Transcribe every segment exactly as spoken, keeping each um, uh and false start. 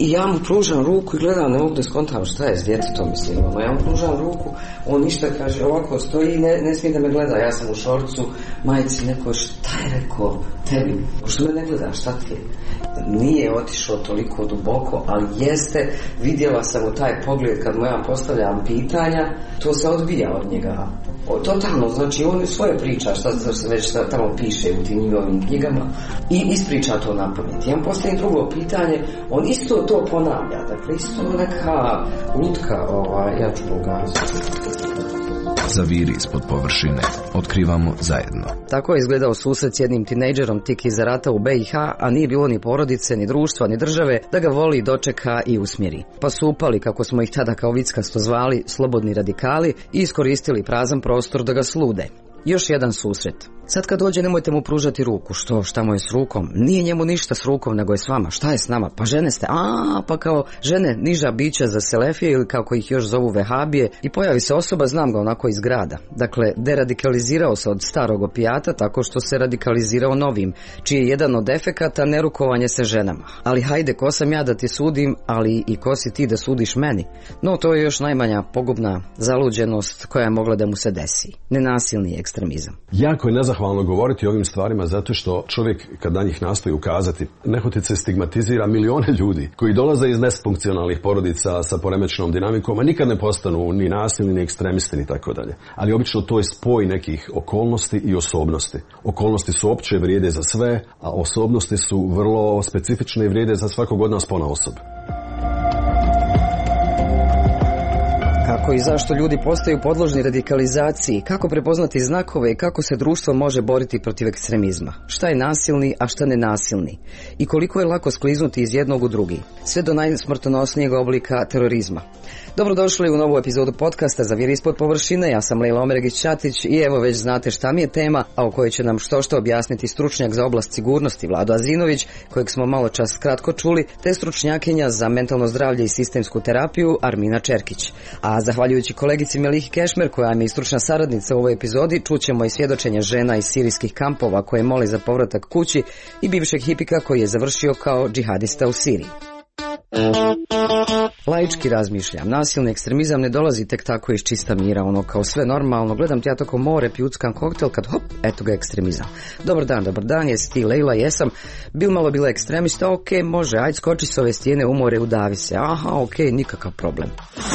I ja mu pružam ruku i gledam, ne mogu da skontam šta je s djetetom, mislim, ono, ja mu pružam ruku, on ništa kaže, ovako stoji i ne, ne smije da me gleda, ja sam u šorcu, majici, neko, šta je rekao tebi, što me ne gleda, šta ti je? Nije otišao toliko duboko, ali jeste, vidjela sam u taj pogled kad mu ja postavljam pitanja, to se odbija od njega. O, totalno, znači on svoje priča, šta se već tamo piše u tim njegovim knjigama i ispriča to na pamet. Ja mu postavim drugo pitanje, on isto to ponavlja, dakle isto neka lutka, ovaj, ja ću pogaziti. Zaviri ispod površine. Otkrivamo zajedno. Tako je izgledao susret s jednim tinejdžerom tik iza rata u B i H, a nije bilo ni porodice, ni društva, ni države da ga voli, dočeka i usmjeri. Pa su upali, kako smo ih tada kao vickasto zvali, slobodni radikali i iskoristili prazan prostor da ga slude. Još jedan susret. Sad kad dođe nemojte mu pružati ruku. Što? Šta mu je s rukom? Nije njemu ništa s rukom, nego je s vama. Šta je s nama? Pa žene ste. A, pa kao žene niža bića za selefije ili kako ih još zovu vehabije. I pojavi se osoba, znam ga onako iz grada. Dakle, deradikalizirao se od starog opijata tako što se radikalizirao novim, čiji je jedan od efekata nerukovanje se ženama. Ali hajde, ko sam ja da ti sudim, ali i ko si ti da sudiš meni? No, to je još najmanja pogubna zaluđenost koja je mogla da mu se desi. Nenasilni ekstremizam. Jako je nezahvalno govoriti o ovim stvarima zato što čovjek kad na njih nastoji ukazati, nehotice stigmatizira milione ljudi koji dolaze iz nesfunkcionalnih porodica sa poremećenom dinamikom, a nikad ne postanu ni nasilni, ni ekstremisti, ni tako dalje. Ali obično to je spoj nekih okolnosti i osobnosti. Okolnosti su opće, vrijede za sve, a osobnosti su vrlo specifične i vrijede za svakog od nas ponaosob. Kako i zašto ljudi postaju podložni radikalizaciji, kako prepoznati znakove i kako se društvo može boriti protiv ekstremizma. Šta je nasilni, a šta nenasilni? I koliko je lako skliznuti iz jednog u drugi, sve do najsmrtonosnijeg oblika terorizma. Dobrodošli u novu epizodu podcasta Zaviri ispod površine. Ja sam Lejla Omeregić-Ćatić i evo već znate šta mi je tema, a o kojoj će nam što što objasniti stručnjak za oblast sigurnosti Vlado Azinović, kojeg smo malo čas kratko čuli, te stručnjakinja za mentalno zdravlje i sistemsku terapiju Armina Čerkić. A zahvaljujući kolegici Melihi Kešmer, koja je stručna saradnica u ovoj epizodi, čućemo i svjedočenje žena iz sirijskih kampova koje mole za povratak kući i bivšeg hipika koji je završio kao džihadista u Siriji. Laički razmišljam, nasilni ekstremizam ne dolazi tek tako iz čista mira, ono kao sve normalno, gledam ti ja toko more, pijuckam koktel, kad hop, eto ga ekstremizam. Dobar dan, dobar dan, jesi ti Lejla, jesam, bil malo bila ekstremista, ok, može, ajde skoči s ove stijene u more, udavi se, aha, ok, nikakav problem.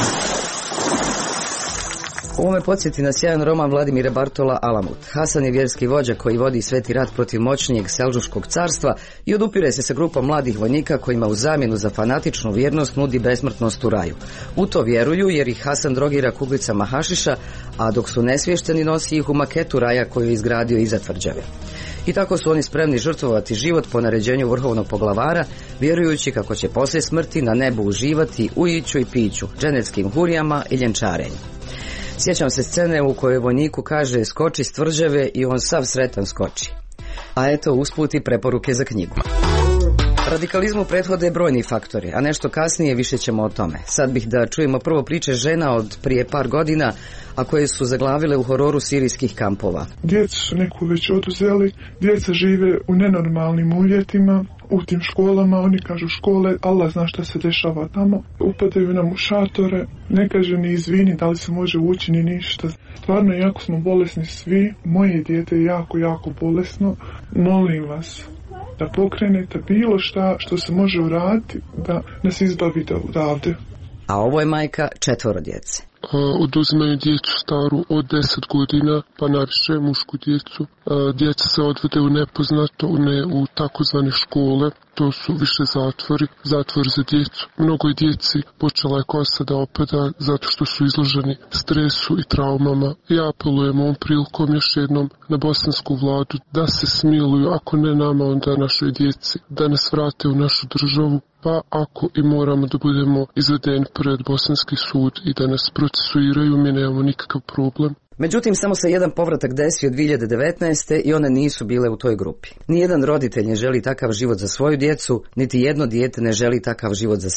Ovo me podsjeti na sjajan roman Vladimira Bartola Alamut. Hasan je vjerski vođa koji vodi sveti rat protiv moćnijeg Selđuškog carstva i odupire se sa grupom mladih vojnika kojima u zamjenu za fanatičnu vjernost nudi besmrtnost u raju. U to vjeruju jer ih Hasan drogira kuglicama hašiša, a dok su nesvješteni nosi ih u maketu raja koju je izgradio iza tvrđave. I tako su oni spremni žrtvovati život po naređenju vrhovnog poglavara, vjerujući kako će poslije smrti na nebu uživati u iću i piću, dženeckim hurijama i ljenčarenju. Sjećam se scene u kojoj vojniku kaže skoči s tvrđave i on sav sretan skoči. A eto usput i preporuke za knjigu. Radikalizmu prethode brojni faktori, a nešto kasnije više ćemo o tome. Sad bih da čujemo prvo priče žena od prije par godina, a koje su zaglavile u hororu sirijskih kampova. Djecu su neku već oduzeli, djeca žive u nenormalnim uvjetima, u tim školama, oni kažu škole, Allah zna šta se dešava tamo, upadaju nam u šatore, ne kaže ni izvini da li se može ući ni ništa. Stvarno, jako smo bolesni svi, moje dijete je jako, jako bolesno, molim vas da pokrenete bilo šta što se može uraditi da nas izbavite odavde. A ovo je majka četvoro djece. Oduzimaju djecu staru od deset godina, pa najviše mušku djecu. Djeca se odvode u nepoznato, ne u takozvane škole, to su više zatvori, zatvor za djecu. Mnogo je djeci počela je kosa da opada zato što su izloženi stresu i traumama. Ja apelujem ovom prilikom još jednom na bosansku vladu da se smiluju, ako ne nama, onda našoj djeci, da nas vrate u našu državu. Pa ako i moramo da budemo izvedeni pred bosanski sud i da nas procesuiraju, mi nemamo nikakav problem. Međutim, samo se jedan povratak desio dvije hiljade devetnaeste. i one nisu bile u toj grupi. Nijedan roditelj ne želi takav život za svoju djecu, niti jedno dijete ne želi takav život za sebe.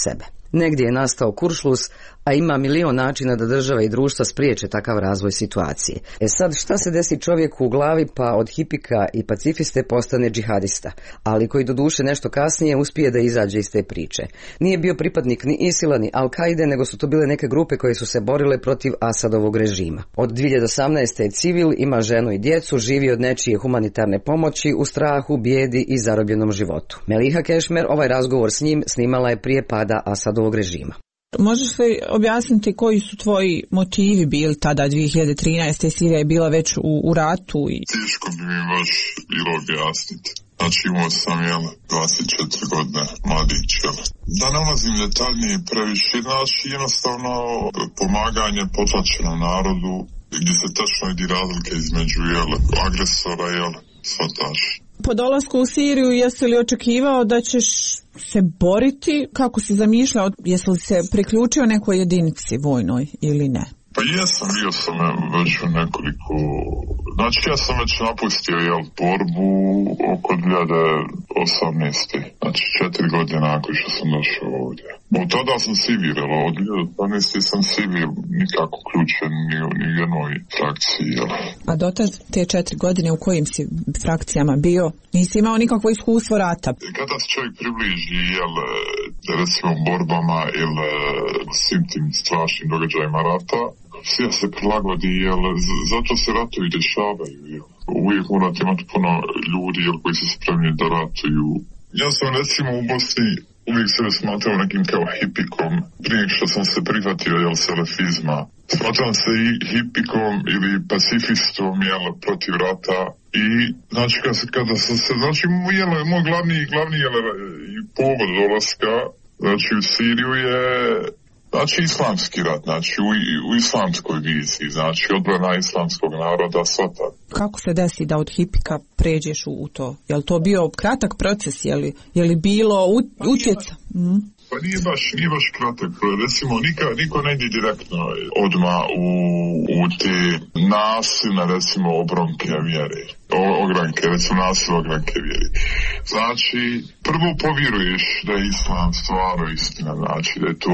Negdje je nastao kuršlus, a ima milion načina da država i društva spriječe takav razvoj situacije. E sad, šta se desi čovjeku u glavi pa od hipika i pacifiste postane džihadista, ali koji doduše nešto kasnije uspije da izađe iz te priče. Nije bio pripadnik ni Isila ni Al-Kaide, nego su to bile neke grupe koje su se borile protiv Asadovog režima. Od dvije hiljade osamnaeste je civil, ima ženu i djecu, živi od nečije humanitarne pomoći, u strahu, bijedi i zarobljenom životu. Meliha Kešmer ovaj razgovor s njim snimala je prije pada Asadovog režima. Možeš li objasniti koji su tvoji motivi bili tada dvije hiljade trinaeste. Sirija je bila već u, u ratu? I... Teško bi mi baš bilo objasniti. Znači imao sam jel, dvadeset četiri godine, mladić. Jel. Da ne ulazim detaljnije previše, znači jednostavno pomaganje potlačenom narodu gdje se tačno vidi razlike između jel, agresora i svataša. Po dolasku u Siriju jesi li očekivao da ćeš se boriti? Kako si zamišljao? Jesi li se priključio nekoj jedinici vojnoj ili ne? Pa jesam, bio sam već u nekoliko... Znači ja sam već napustio jel, borbu oko dvije hiljade osamnaeste. Znači četiri godine nakon što sam došao ovdje. Od tada sam civil, jel, od dvije hiljade osamnaeste sam civil, nikako ključen ni u ni jednoj frakciji. Jel. A dotad te četiri godine u kojim si frakcijama bio? Nisi imao nikakvo iskustvo rata? Kada se čovjek približi, jel, recimo borbama ili svim tim strašnim događajima rata, sve se prilagodi, jel, zato se ratovi dešavaju, jel. Uvijek morate imati puno ljudi, jel, koji su spremni da ratuju. Ja sam recimo u Bosni uvijek se smatrao nekim kao hipikom, prije što sam se prihvatio, jel, selefizma. Smatram se i hipikom ili pacifistom, jel, protiv rata. I, znači, kada, kada sam se, znači, jel, moj glavni, glavni, jel, povod dolaska, znači, u Siriju je... Znači islamski rat, znači u, u islamskoj viziji, znači odbrana islamskog naroda, svata. Kako se desi da od hipika pređeš u, u to? Je li to bio kratak proces, je li, je li bilo utjeca? Mm. Pa nije baš, nije baš kratak, recimo nika, niko ne ide direktno odmah u, u te nasilne, recimo, obronke vjere. O, ogranke, recimo nasilne ogranke vjere. Znači, prvo povjeruješ da je islam stvarno istina, znači da je to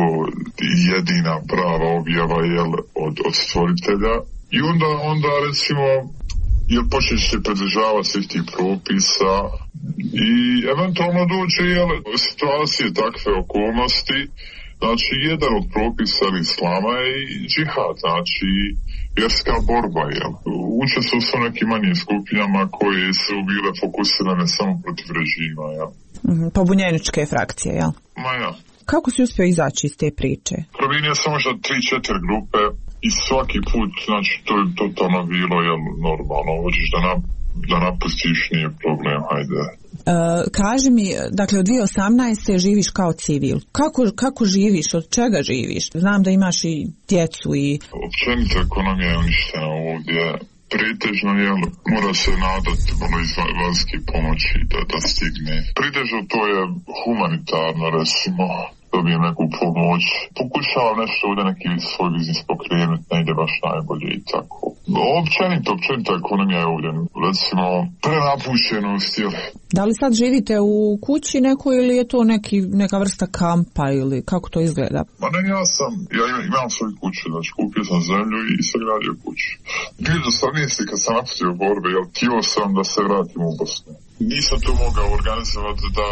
jedina prava objava jel, od, od stvoritelja. I onda, onda recimo, jel počneš se pridržavati svih tih propisa i eventualno dođe jel, situacije takve okolnosti. Znači, jedan od propisa islama je i džihad, znači vjerska borba, jel. Učestvo su nekim manjim skupinama koje su bile fokusirane samo protiv režima, jel. Mm-hmm, pobunjeničke frakcije, jel? Ma ja. Kako si uspio izaći iz te priče? Promijenio sam možda tri četiri grupe i svaki put, znači, to je totalno bilo, jel, normalno. Hoćeš da, nap, da napustiš, nije problem, hajde. Uh, kaži mi, dakle od dvije hiljade osamnaeste živiš kao civil. Kako, kako živiš? Od čega živiš? Znam da imaš i djecu i... Općenito ekonomija je uništena ovdje. Pretežno, jel, mora se nadati ono iz vanjske pomoći da, da stigne. Pretežno to je humanitarno, recimo, dobijem neku pomoć. Pokušavam nešto ovdje neki svoj biznis pokrenuti, ne ide baš najbolje i tako. Općenito, općenito ekonomija je ovdje, recimo, prenapušenost, jel. Da li sad živite u kući nekoj ili je to neki, neka vrsta kampa ili kako to izgleda? Ma ne, ja sam, ja imam svoju kuću, znači kupio sam zemlju i sagradio kuću. dvije hiljade osamnaeste kad sam napustio borbe, jel, htio sam da se vratim u Bosnu. Nisam to mogao organizovati da,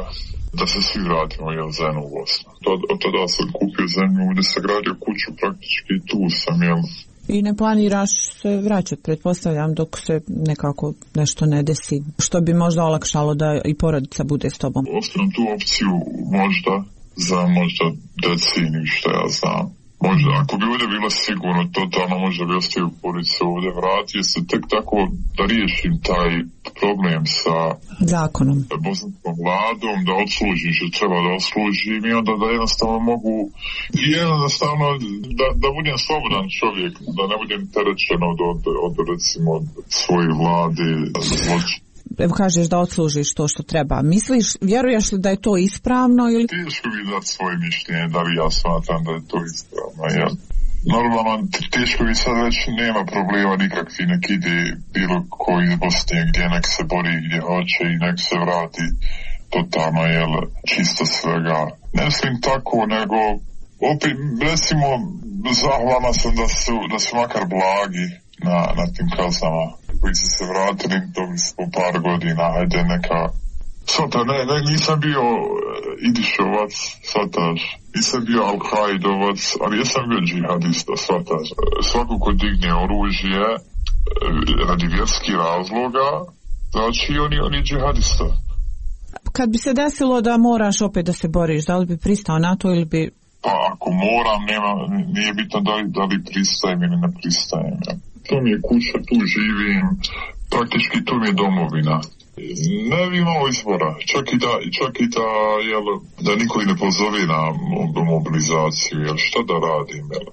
da se svi vratimo, jel, zajedno u Bosnu. Od, od tada sam kupio zemlju, gdje sagradio kuću praktički tu sam, jel. I ne planiraš se vraćati, pretpostavljam, dok se nekako nešto ne desi, što bi možda olakšalo da i porodica bude s tobom? Ostavim tu opciju možda za možda deceniju, što ja znam. Možda, ako bi ovdje bilo sigurno, totalno možda bi ostavio porodicu ovdje, vratio se tek tako da riješim taj problem sa zakonom, bosanskom vladom, da odslužim što treba da odslužim i onda da jednostavno mogu i jednostavno da, da budem slobodan čovjek, da ne budem terećen od, od, od recimo od svoje vlade zločina. Evo kažeš da odslužiš to što treba. Misliš, vjeruješ li da je to ispravno ili... Teško bi dati svoje mišljenje, da li ja smatram da je to ispravno, ja. Normalno, teško bi sad već nema problema nikakvi, nek ide bilo koji iz Bosne gdje nek se bori gdje hoće i nek se vrati totalno, jel, čisto svega. Ne mislim tako, nego opet, recimo, zahvalna sam da su, da su makar blagi na, na tim kaznama koji su se vratili, dobili su po par godina, hajde neka. Svata, ne, ne, nisam bio Idišovac, svataš, nisam bio Al-Kaidovac, ali jesam bio džihadista, svataš. Svako ko digne oružje radi vjerskih razloga, znači on je, on je džihadista. Kad bi se desilo da moraš opet da se boriš, da li bi pristao na to ili bi... Pa ako moram, nema, nije bitno da li, da li pristajem ili ne pristajem. To mi je kuća, tu živim, praktički tu mi je domovina. Ne bi imao izbora, čak i da, čak i da, jel, da niko i ne pozove na mobilizaciju, jel, šta da radim, jel.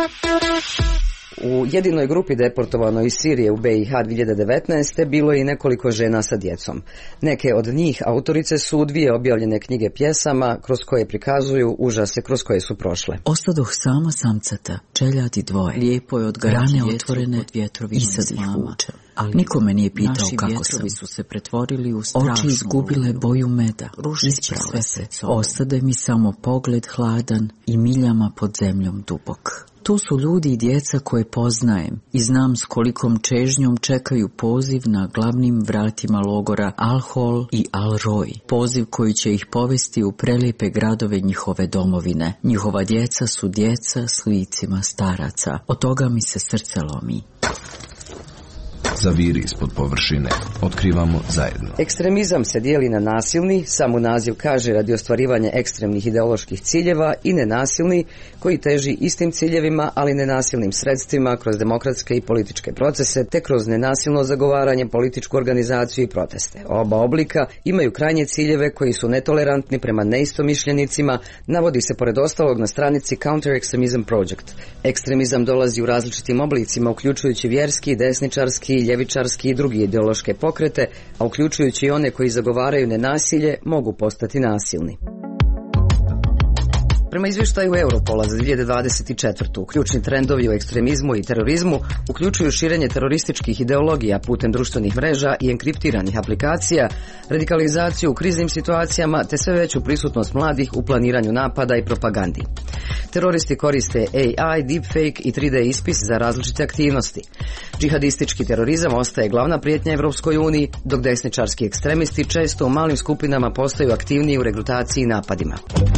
U jedinoj grupi deportovanoj iz Sirije u B i H dvije hiljade devetnaeste. bilo je i nekoliko žena sa djecom. Neke od njih autorice su dvije objavljene knjige pjesama kroz koje prikazuju užase kroz koje su prošle. Ostadoh sama samcata, čeljati dvoje, lijepo je odgarati rane otvorene, i sad ih vučem. Ali nikome nije pitao kako sam. Su se pretvorili u strašnu. Oči izgubile boju meda, isprale se. Ostade mi samo pogled hladan i miljama pod zemljom dubok. Tu su ljudi i djeca koje poznajem i znam s kolikom čežnjom čekaju poziv na glavnim vratima logora Al-Hol i Al-Roj. Poziv koji će ih povesti u prelijepe gradove njihove domovine. Njihova djeca su djeca s licima staraca. Od toga mi se srce lomi. Zaviri ispod površine. Otkrivamo zajedno. Ekstremizam se dijeli na nasilni, samo naziv kaže radi ostvarivanja ekstremnih ideoloških ciljeva, i nenasilni, koji teži istim ciljevima, ali nenasilnim sredstvima kroz demokratske i političke procese, te kroz nenasilno zagovaranje, političku organizaciju i proteste. Oba oblika imaju krajnje ciljeve koji su netolerantni prema neistomišljenicima, navodi se pored ostalog na stranici Counter Extremism Project. Ekstremizam dolazi u različitim oblicima, uključujući vjerski, desničarski, ljevičarski i drugi ideološke pokrete, a uključujući i one koji zagovaraju nenasilje, mogu postati nasilni. Prema izvještaju Europola za dvije hiljade dvadeset četvrtu. ključni trendovi u ekstremizmu i terorizmu uključuju širenje terorističkih ideologija putem društvenih mreža i enkriptiranih aplikacija, radikalizaciju u kriznim situacijama te sve veću prisutnost mladih u planiranju napada i propagandi. Teroristi koriste A I, deepfake i tri D ispis za različite aktivnosti. Džihadistički terorizam ostaje glavna prijetnja Evropskoj uniji, dok desničarski ekstremisti često u malim skupinama postaju aktivniji u regrutaciji i napadima.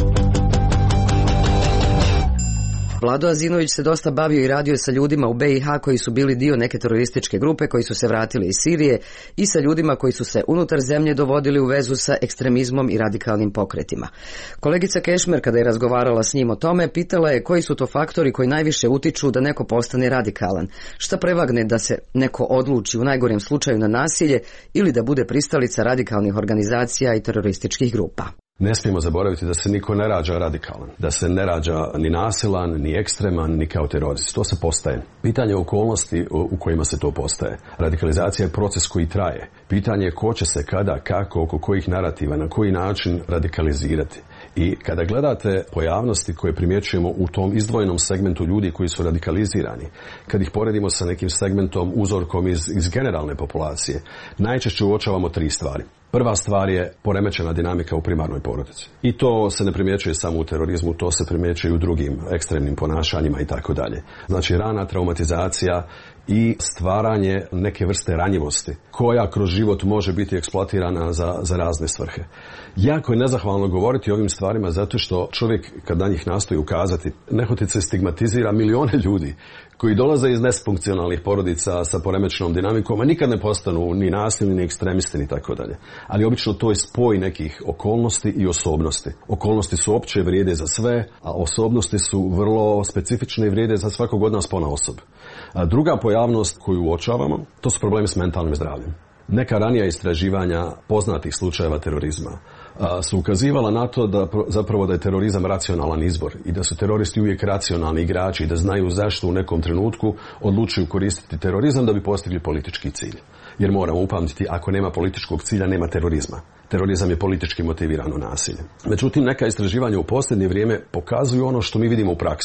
Vlado Azinović se dosta bavio i radio sa ljudima u B i H koji su bili dio neke terorističke grupe koji su se vratili iz Sirije i sa ljudima koji su se unutar zemlje dovodili u vezu sa ekstremizmom i radikalnim pokretima. Kolegica Kešmer, kada je razgovarala s njim o tome, pitala je koji su to faktori koji najviše utiču da neko postane radikalan. Šta prevagne da se neko odluči u najgorem slučaju na nasilje ili da bude pristalica radikalnih organizacija i terorističkih grupa. Ne smijemo zaboraviti da se niko ne rađa radikalan, da se ne rađa ni nasilan, ni ekstreman, ni kao terorist. To se postaje. Pitanje okolnosti u kojima se to postaje. Radikalizacija je proces koji traje. Pitanje je ko će se kada, kako, oko kojih narativa, na koji način radikalizirati. I kada gledate pojavnosti koje primjećujemo u tom izdvojenom segmentu ljudi koji su radikalizirani, kad ih poredimo sa nekim segmentom, uzorkom iz, iz generalne populacije, najčešće uočavamo tri stvari. Prva stvar je poremećena dinamika u primarnoj porodici. I to se ne primjećuje samo u terorizmu, to se primjećuje i u drugim ekstremnim ponašanjima i tako dalje. Znači rana traumatizacija i stvaranje neke vrste ranjivosti koja kroz život može biti eksploatirana za, za razne svrhe. Jako je nezahvalno govoriti o ovim stvarima zato što čovjek kad na njih nastoji ukazati nehotice stigmatizira milione ljudi koji dolaze iz nesfunkcionalnih porodica sa poremećenom dinamikom, a nikad ne postanu ni nasilni, ni ekstremisti, ni tako dalje. Ali obično to je spoj nekih okolnosti i osobnosti. Okolnosti su opće, vrijede za sve, a osobnosti su vrlo specifične i vrijede za svakog od nas ponaosob. A druga pojavnost koju uočavamo, to su problemi s mentalnim zdravljem. Neka ranija istraživanja poznatih slučajeva terorizma a, su ukazivala na to da zapravo da je terorizam racionalan izbor i da su teroristi uvijek racionalni igrači i da znaju zašto u nekom trenutku odlučuju koristiti terorizam da bi postigli politički cilj. Jer moramo upamtiti, ako nema političkog cilja, nema terorizma. Terorizam je politički motivirano nasilje. Međutim, neka istraživanja u posljednje vrijeme pokazuju ono što mi vidimo u praksi.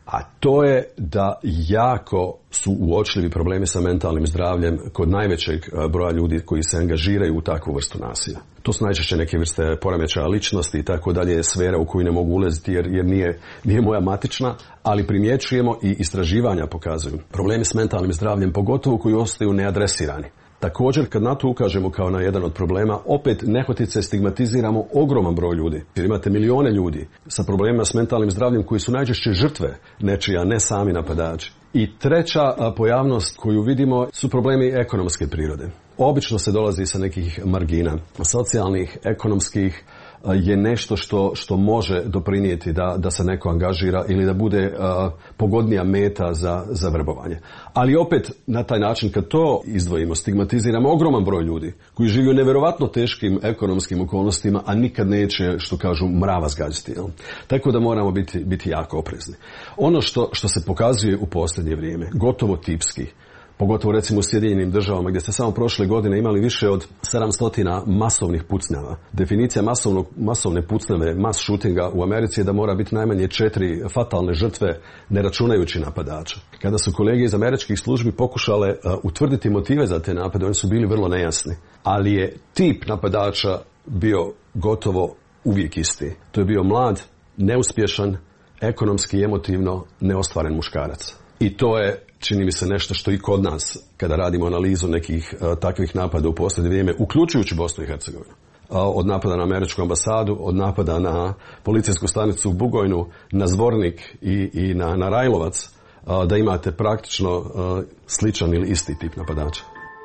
a to je da jako su uočljivi problemi sa mentalnim zdravljem kod najvećeg broja ljudi koji se angažiraju u takvu vrstu nasilja. To su najčešće neke vrste poremećaja ličnosti i tako dalje, sfera u koju ne mogu ulaziti jer, jer nije, nije moja matična, ali primjećujemo i istraživanja pokazuju problemi s mentalnim zdravljem, pogotovo koji ostaju neadresirani. Također, kad na to ukažemo kao na jedan od problema, opet nehotice stigmatiziramo ogroman broj ljudi. Jer imate milione ljudi sa problemima s mentalnim zdravljem koji su najčešće žrtve nečija, ne sami napadači. I treća pojavnost koju vidimo su problemi ekonomske prirode. Obično se dolazi sa nekih margina, socijalnih, ekonomskih, je nešto što, što može doprinijeti da, da se neko angažira ili da bude uh, pogodnija meta za, za vrbovanje. Ali opet na taj način kad to izdvojimo, stigmatiziramo ogroman broj ljudi koji žive u nevjerovatno teškim ekonomskim okolnostima, a nikad neće, što kažu, mrava zgađati. Jel? Tako da moramo biti, biti jako oprezni. Ono što, što se pokazuje u posljednje vrijeme, gotovo tipski, pogotovo recimo u Sjedinjenim državama gdje ste samo prošle godine imali više od sedamsto masovnih pucnjava. Definicija masovnog, masovne pucnjave, mass shootinga u Americi je da mora biti najmanje četiri fatalne žrtve ne računajući napadača. Kada su kolege iz američkih službi pokušale uh, utvrditi motive za te napade, oni su bili vrlo nejasni. Ali je tip napadača bio gotovo uvijek isti. To je bio mlad, neuspješan, ekonomski i emotivno neostvaren muškarac. I to je, čini mi se, nešto što i kod nas, kada radimo analizu nekih uh, takvih napada u posljednje vrijeme, uključujući Bosnu i Hercegovinu, uh, od napada na američku ambasadu, od napada na policijsku stanicu u Bugojnu, na Zvornik i, i na, na Rajlovac, uh, da imate praktično uh, sličan ili isti tip napadača.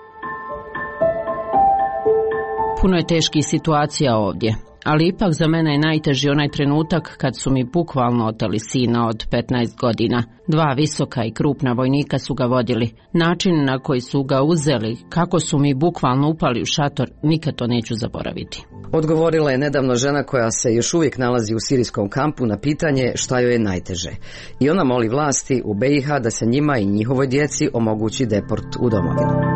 Puno je teških situacija ovdje. Ali ipak za mene je najteži onaj trenutak kad su mi bukvalno oteli sina od petnaest godina. Dva visoka i krupna vojnika su ga vodili. Način na koji su ga uzeli, kako su mi bukvalno upali u šator, nikad to neću zaboraviti. Odgovorila je nedavno žena koja se još uvijek nalazi u sirijskom kampu na pitanje šta joj je najteže. I ona moli vlasti u B i H da se njima i njihovoj djeci omogući deport u domovinu.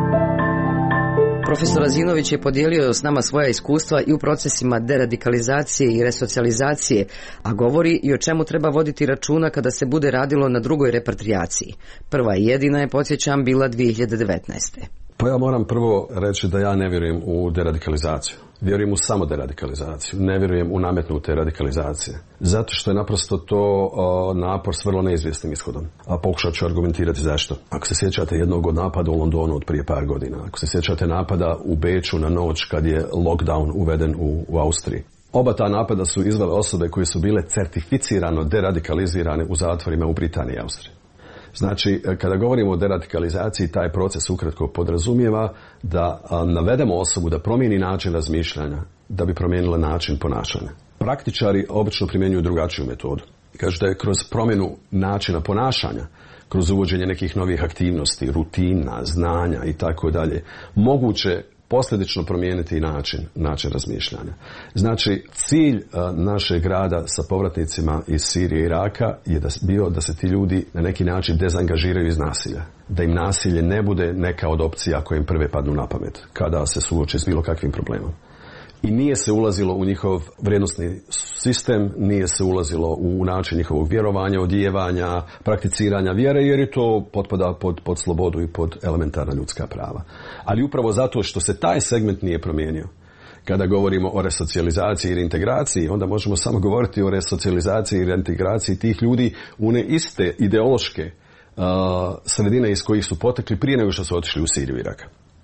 Profesor Azinović je podijelio s nama svoja iskustva i u procesima deradikalizacije i resocijalizacije, a govori i o čemu treba voditi računa kada se bude radilo na drugoj repatriaciji. Prva i jedina je, podsjećam, bila dvije hiljade devetnaeste. Pa ja moram prvo reći da ja ne vjerujem u deradikalizaciju. Vjerujem u samo deradikalizaciju. Ne vjerujem u nametnute radikalizacije. Zato što je naprosto to uh, napor s vrlo neizvjesnim ishodom. A pokušat ću argumentirati zašto. Ako se sjećate jednog od napada u Londonu od prije par godina, ako se sjećate napada u Beču na noć kad je lockdown uveden u, u Austriji. Oba ta napada su izvele osobe koje su bile certificirano deradikalizirane u zatvorima u Britaniji i Austriji. Znači, kada govorimo o deradikalizaciji, taj proces ukratko podrazumijeva da a, navedemo osobu da promijeni način razmišljanja, da bi promijenila način ponašanja. Praktičari obično primjenjuju drugačiju metodu. Kažu da je kroz promjenu načina ponašanja, kroz uvođenje nekih novih aktivnosti, rutina, znanja i tako dalje, moguće posljedično promijeniti način, način razmišljanja. Znači, cilj a, našeg rada sa povratnicima iz Sirije i Iraka je da, bio da se ti ljudi na neki način dezangažiraju iz nasilja. Da im nasilje ne bude neka od opcija koje im prve padnu na pamet kada se suoče s bilo kakvim problemom. I nije se ulazilo u njihov vrijednosni sistem, nije se ulazilo u način njihovog vjerovanja, odijevanja, prakticiranja vjere, jer je to potpada pod, pod slobodu i pod elementarna ljudska prava. Ali upravo zato što se taj segment nije promijenio, kada govorimo o resocijalizaciji i reintegraciji, onda možemo samo govoriti o resocijalizaciji i reintegraciji tih ljudi u one iste ideološke uh, sredine iz kojih su potekli prije nego što su otišli u Siriju i Irak.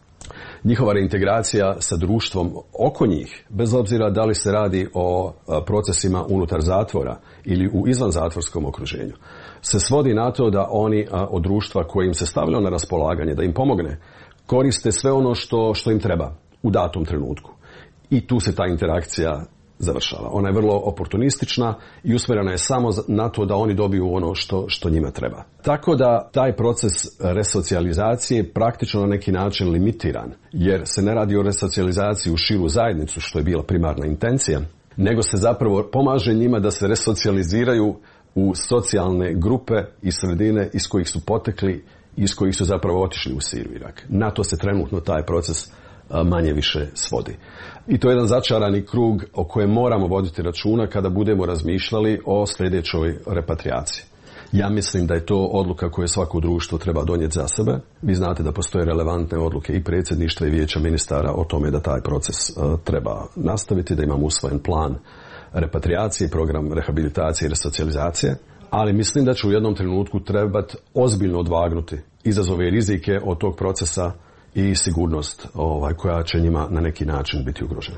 Njihova reintegracija sa društvom oko njih, bez obzira da li se radi o procesima unutar zatvora ili u izvanzatvorskom okruženju, se svodi na to da oni od društva koje im se stavljalo na raspolaganje, da im pomogne, koriste sve ono što, što im treba u datom trenutku. I tu se ta interakcija završava. Ona je vrlo oportunistična i usmjerena je samo na to da oni dobiju ono što, što njima treba. Tako da taj proces resocijalizacije praktično na neki način limitiran, jer se ne radi o resocijalizaciji u širu zajednicu, što je bila primarna intencija, nego se zapravo pomaže njima da se resocijaliziraju u socijalne grupe i sredine iz kojih su potekli i iz kojih su zapravo otišli u Siriju i Irak. Na to se trenutno taj proces manje više svodi. I to je jedan začarani krug o kojem moramo voditi računa kada budemo razmišljali o sljedećoj repatriaciji. Ja mislim da je to odluka koju svako društvo treba donijeti za sebe. Vi znate da postoje relevantne odluke i predsjedništva i vijeća ministara o tome da taj proces uh, treba nastaviti, da imamo usvojen plan repatriacije, program rehabilitacije i resocijalizacije, ali mislim da će u jednom trenutku trebati ozbiljno odvagnuti izazove i rizike od tog procesa i sigurnost ovaj, koja će njima na neki način biti ugrožena.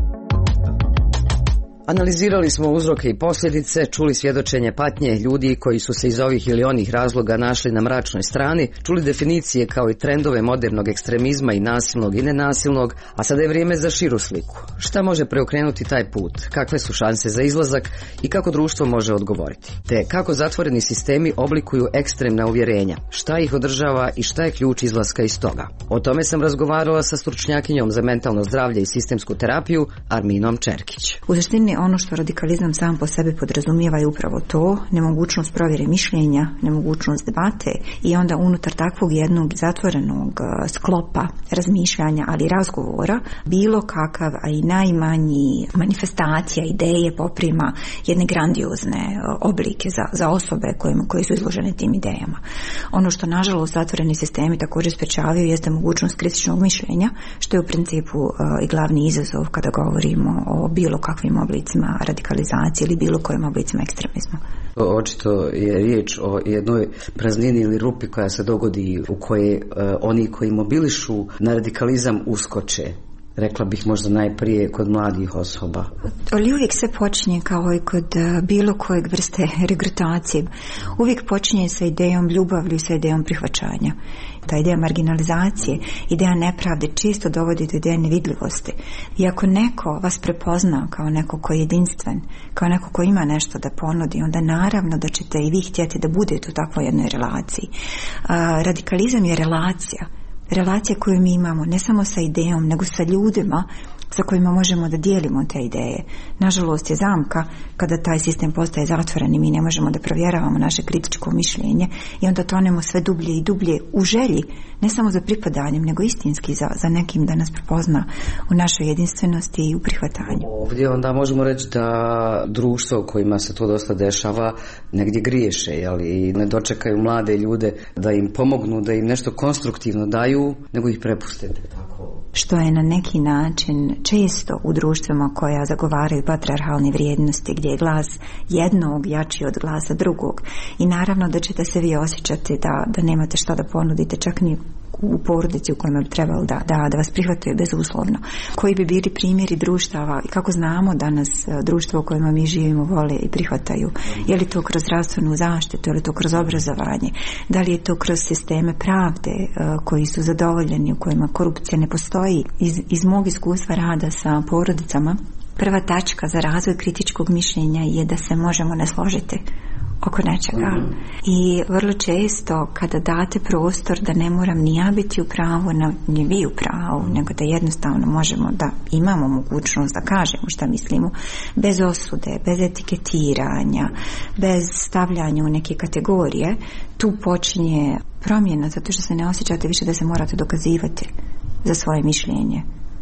Analizirali smo uzroke i posljedice, čuli svjedočenje patnje ljudi koji su se iz ovih ili onih razloga našli na mračnoj strani, čuli definicije kao i trendove modernog ekstremizma i nasilnog i nenasilnog, a sada je vrijeme za širu sliku. Šta može preokrenuti taj put? Kakve su šanse za izlazak i kako društvo može odgovoriti? Te kako zatvoreni sistemi oblikuju ekstremna uvjerenja? Šta ih održava i šta je ključ izlaska iz toga? O tome sam razgovarala sa stručnjakinjom za mentalno zdravlje i sistemsku terapiju Arminom Čerkić. U suštini ono što radikalizam sam po sebi podrazumijeva je upravo to, nemogućnost provjere mišljenja, nemogućnost debate i onda unutar takvog jednog zatvorenog sklopa razmišljanja, ali i razgovora, bilo kakav, a i najmanji manifestacija, ideje poprima jedne grandiozne oblike za, za osobe kojima, koje su izložene tim idejama. Ono što nažalost zatvoreni sistemi također sprečavaju jeste mogućnost kritičnog mišljenja, što je u principu uh, i glavni izazov kada govorimo o bilo kakvim oblicima radikalizacije ili bilo kojim oblicima ekstremizma. Očito je riječ o jednoj praznini ili rupi koja se dogodi u kojoj uh, oni koji mobilišu na radikalizam uskoče. Rekla bih možda najprije kod mladih osoba. Ali uvijek se počinje kao i kod bilo kojeg vrste regrutacije. Uvijek počinje sa idejom ljubavlju, sa idejom prihvaćanja. Ta ideja marginalizacije, ideja nepravde čisto dovodi do ideje nevidljivosti. I ako neko vas prepozna kao neko koji je jedinstven, kao neko koji ima nešto da ponudi, onda naravno da ćete i vi htjeti da budete u takvoj jednoj relaciji. A, radikalizam je relacija. Relacija koju mi imamo ne samo sa idejom, nego sa ljudima sa kojima možemo da dijelimo te ideje. Nažalost je zamka kada taj sistem postaje zatvoren i mi ne možemo da provjeravamo naše kritičko mišljenje i onda tonemo sve dublje i dublje u želji, ne samo za pripadanjem, nego istinski za, za nekim da nas prepozna u našoj jedinstvenosti i u prihvatanju. Ovdje onda možemo reći da društvo u kojima se to dosta dešava negdje griješe, jel? I ne dočekaju mlade ljude da im pomognu, da im nešto konstruktivno daju, nego ih prepuste tako. Što je na neki način često u društvima koja zagovaraju patrijarhalne vrijednosti, gdje je glas jednog jači od glasa drugog. I naravno da ćete se vi osjećati da, da nemate šta da ponudite, čak ni u porodici u kojima bi trebalo da, da, da vas prihvataju bezuslovno. Koji bi bili primjeri društava i kako znamo da nas društvo u kojima mi živimo vole i prihvataju? Je li to kroz zdravstvenu zaštitu, je li to kroz obrazovanje? Da li je to kroz sisteme pravde uh, koji su zadovoljeni, u kojima korupcija ne postoji? Iz, iz mog iskustva rada sa porodicama, prva tačka za razvoj kritičkog mišljenja je da se možemo ne složiti oko nečega. Mm-hmm. I vrlo često kada date prostor da ne moram ni ja biti u pravu, ni vi u pravu, mm-hmm. nego da jednostavno možemo da imamo mogućnost da kažemo šta mislimo, bez osude, bez etiketiranja, bez stavljanja u neke kategorije, tu počinje promjena, zato što se ne osjećate više da se morate dokazivati za svoje mišljenje.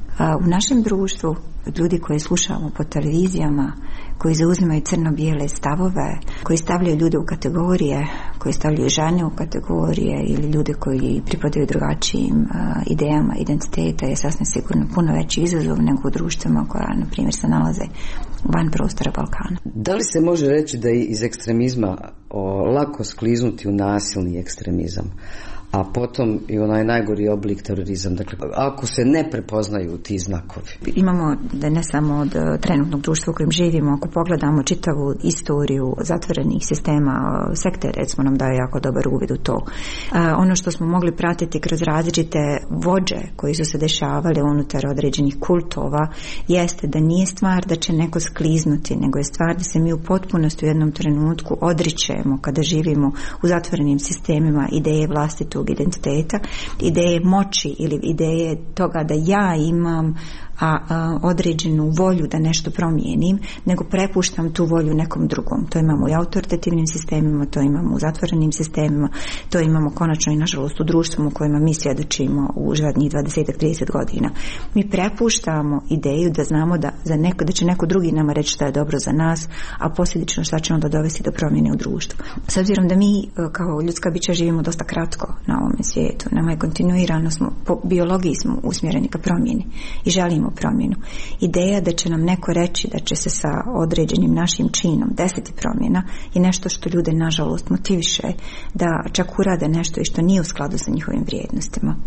U našem društvu, ljudi koji slušamo po televizijama, koji zauzimaju crno-bijele stavove, koji stavljaju ljude u kategorije, koji stavljaju žene u kategorije ili ljude koji pripadaju drugačijim uh, idejama identiteta, je sasvim sigurno puno veći izazov nego u društvima koja, na primjer, se nalaze van prostora Balkana. Da li se može reći da je iz ekstremizma o, lako skliznuti u nasilni ekstremizam, a potom i onaj najgori oblik terorizam, dakle, ako se ne prepoznaju ti znakovi? Imamo da ne samo od trenutnog društva u kojem živimo, ako pogledamo čitavu istoriju zatvorenih sistema, sekte recimo nam daje jako dobar uvid u to. A, ono što smo mogli pratiti kroz različite vođe koji su se dešavali unutar određenih kultova, jeste da nije stvar da će neko skliznuti, nego je stvar da se mi u potpunosti u jednom trenutku odričemo kada živimo u zatvorenim sistemima ideje vlastitog identiteta, ideje moći ili ideje toga da ja imam a, a određenu volju da nešto promijenim, nego prepuštam tu volju nekom drugom. To imamo i autoritativnim sistemima, to imamo u zatvorenim sistemima, to imamo konačno i nažalost u društvu u kojima mi svjedočimo u zadnjih dvadeset do trideset godina. Mi prepuštamo ideju da znamo da, za neko, da će neko drugi nama reći šta je dobro za nas, a posljedično šta će onda dovesti do promjene u društvu. S obzirom da mi kao ljudska bića živimo dosta kratko na ovome svijetu, nama je kontinuirano, smo, po biologiji smo usmjereni ka promjeni i želimo promjenu. Ideja da će nam neko reći da će se sa određenim našim činom desiti promjena je nešto što ljude nažalost motiviše da čak urade nešto i što nije u skladu sa njihovim vrijednostima.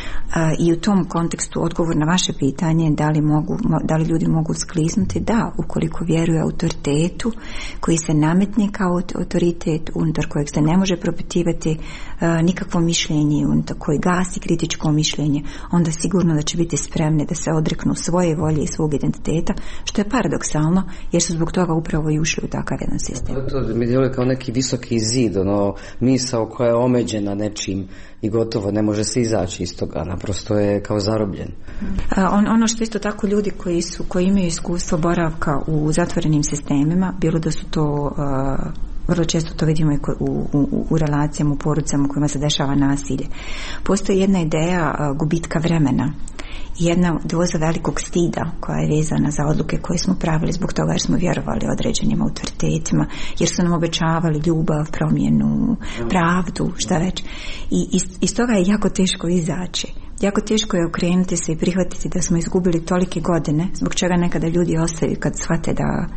I u tom kontekstu odgovor na vaše pitanje da li, mogu, da li ljudi mogu skliznuti, da, ukoliko vjeruje autoritetu koji se nametne kao autoritet, unutar kojeg se ne može propitivati nikakvo mišljenje, unutar koji gasi kritičko mišljenje, onda sigurno da će biti spremni da se odreknu svoje volje i svog identiteta, što je paradoksalno jer su zbog toga upravo i ušli u takav jedan sistem. To mi djeluje kao neki visoki zid, ono, misao koja je omeđena nečim i gotovo ne može se izaći iz toga, naprosto je kao zarobljen. On, ono što isto tako ljudi koji su, koji imaju iskustvo boravka u zatvorenim sistemima, bilo da su to uh, vrlo često to vidimo i u, u, u relacijama, u porodicama u kojima se dešava nasilje. Postoji jedna ideja uh, gubitka vremena, jedna doza velikog stida koja je vezana za odluke koje smo pravili zbog toga jer smo vjerovali određenim autoritetima, jer su nam obećavali ljubav, promjenu, pravdu, šta već. I iz, iz toga je jako teško izaći. Jako teško je okrenuti se i prihvatiti da smo izgubili tolike godine, zbog čega nekada ljudi ostaju kad shvate da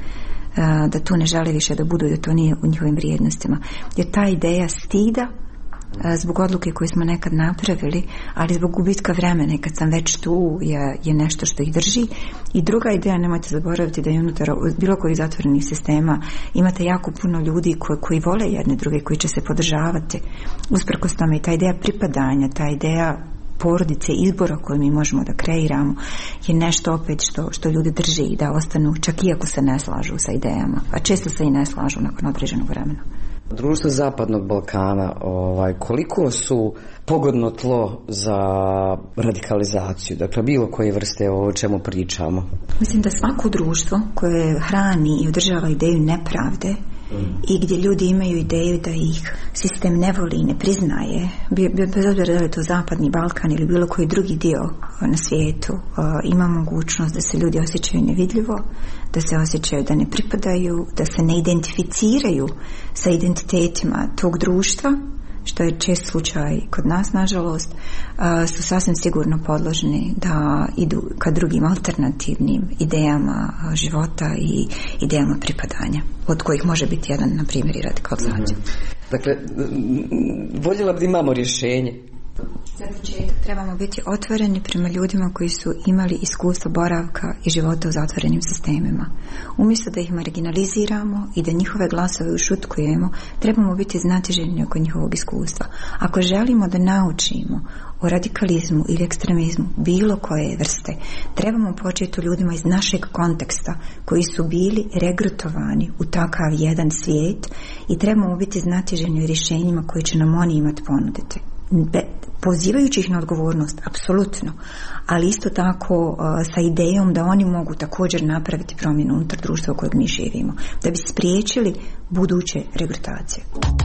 da tu ne žele više da budu i da to nije u njihovim vrijednostima. Jer ta ideja stida zbog odluke koje smo nekad napravili, ali zbog gubitka vremena i kad sam već tu je, je nešto što ih drži. I druga ideja, nemojte zaboraviti da je unutar bilo kojih zatvorenih sistema imate jako puno ljudi koji, koji vole jedne druge, koji će se podržavati usprkos tome, i ta ideja pripadanja, ta ideja porodice, izbora koje mi možemo da kreiramo je nešto opet što, što ljudi drži i da ostanu čak iako se ne slažu sa idejama, a često se i ne slažu nakon određenog vremena. Društvo Zapadnog Balkana, ovaj, koliko su pogodno tlo za radikalizaciju, dakle bilo koje vrste o čemu pričamo? Mislim da svako društvo koje hrani i održava ideju nepravde i gdje ljudi imaju ideju da ih sistem ne voli i ne priznaje, bez obzira da li je to Zapadni Balkan ili bilo koji drugi dio na svijetu, ima mogućnost da se ljudi osjećaju nevidljivo, da se osjećaju da ne pripadaju, da se ne identificiraju sa identitetima tog društva, što je čest slučaj kod nas, nažalost, su sasvim sigurno podložni da idu ka drugim alternativnim idejama života i idejama pripadanja, od kojih može biti jedan, na primjer, i radikalizacija. Dakle, voljela bi da imamo rješenje. Za početak trebamo biti otvoreni prema ljudima koji su imali iskustvo boravka i života u zatvorenim sistemima. Umjesto da ih marginaliziramo i da njihove glasove ušutkujemo, trebamo biti znatiželjni oko njihovog iskustva. Ako želimo da naučimo o radikalizmu ili ekstremizmu bilo koje vrste, trebamo početi u ljudima iz našeg konteksta koji su bili regrutovani u takav jedan svijet i trebamo biti znatiželjni u rješenjima koje će nam oni imati ponuditi. Be, pozivajući ih na odgovornost, apsolutno, ali isto tako uh, sa idejom da oni mogu također napraviti promjenu unutar društva u kojeg mi živimo, da bi spriječili buduće regrutacije.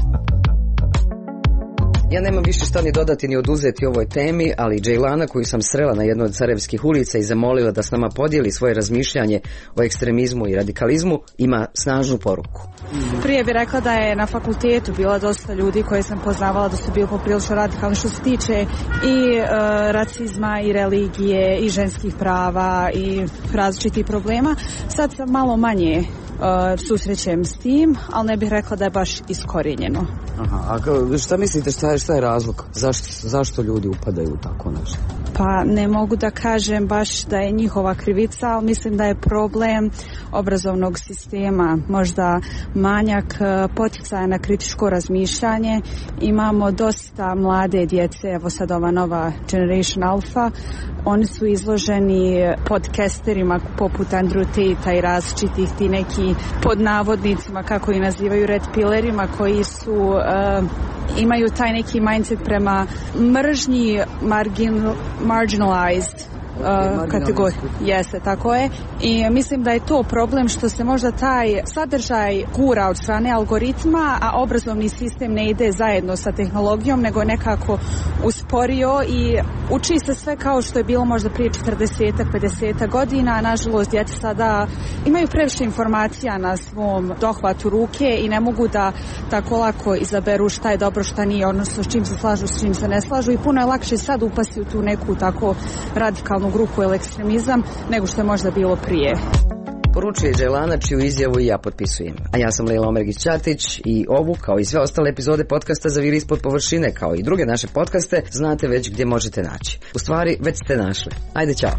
Ja nemam više šta ni dodati ni oduzeti ovoj temi, ali Džejlana, koju sam srela na jednoj od Sarajevskih ulica i zamolila da s nama podijeli svoje razmišljanje o ekstremizmu i radikalizmu, ima snažnu poruku. Prije bih rekla da je na fakultetu bilo dosta ljudi koje sam poznavala da su bili poprilično radikalni što se tiče i e, rasizma i religije i ženskih prava i različitih problema. Sad sam malo manje e, susrećem s tim, ali ne bih rekla da je baš iskorijenjeno. Aha, a šta mislite, šta je, šta je razlog? Zašto, zašto ljudi upadaju u tako nešto? Pa ne mogu da kažem baš da je njihova krivica, ali mislim da je problem obrazovnog sistema, možda manjak poticaja na kritičko razmišljanje. Imamo dosta mlade djece, evo sad ova nova Generation Alpha, oni su izloženi podcasterima poput Andrew Tate i različitih ti neki pod navodnicima, kako ih nazivaju, red pillerima, koji su uh, imaju taj neki mindset prema mržnji margin, marginalized uh, kategorije. Jeste, tako je. I mislim da je to problem što se možda taj sadržaj gura od strane algoritma, a obrazovni sistem ne ide zajedno sa tehnologijom, nego nekako usporio i uči se sve kao što je bilo možda prije četrdeset pedeset godina. Nažalost, djeca sada imaju previše informacija na svom dohvatu ruke i ne mogu da tako lako izaberu šta je dobro, šta nije, odnosno s čim se slažu, s čim se ne slažu, i puno je lakše sad upasti u tu neku tako radikalnu grupu ili ekstremizam nego što je možda bilo prije. Poručuje Dželana, čiju izjavu i ja potpisujem. A ja sam Lejla Omergić-Ćatić i ovu, kao i sve ostale epizode podcasta Zaviri ispod površine, kao i druge naše podcaste, znate već gdje možete naći. U stvari, već ste našli. Ajde, ćao!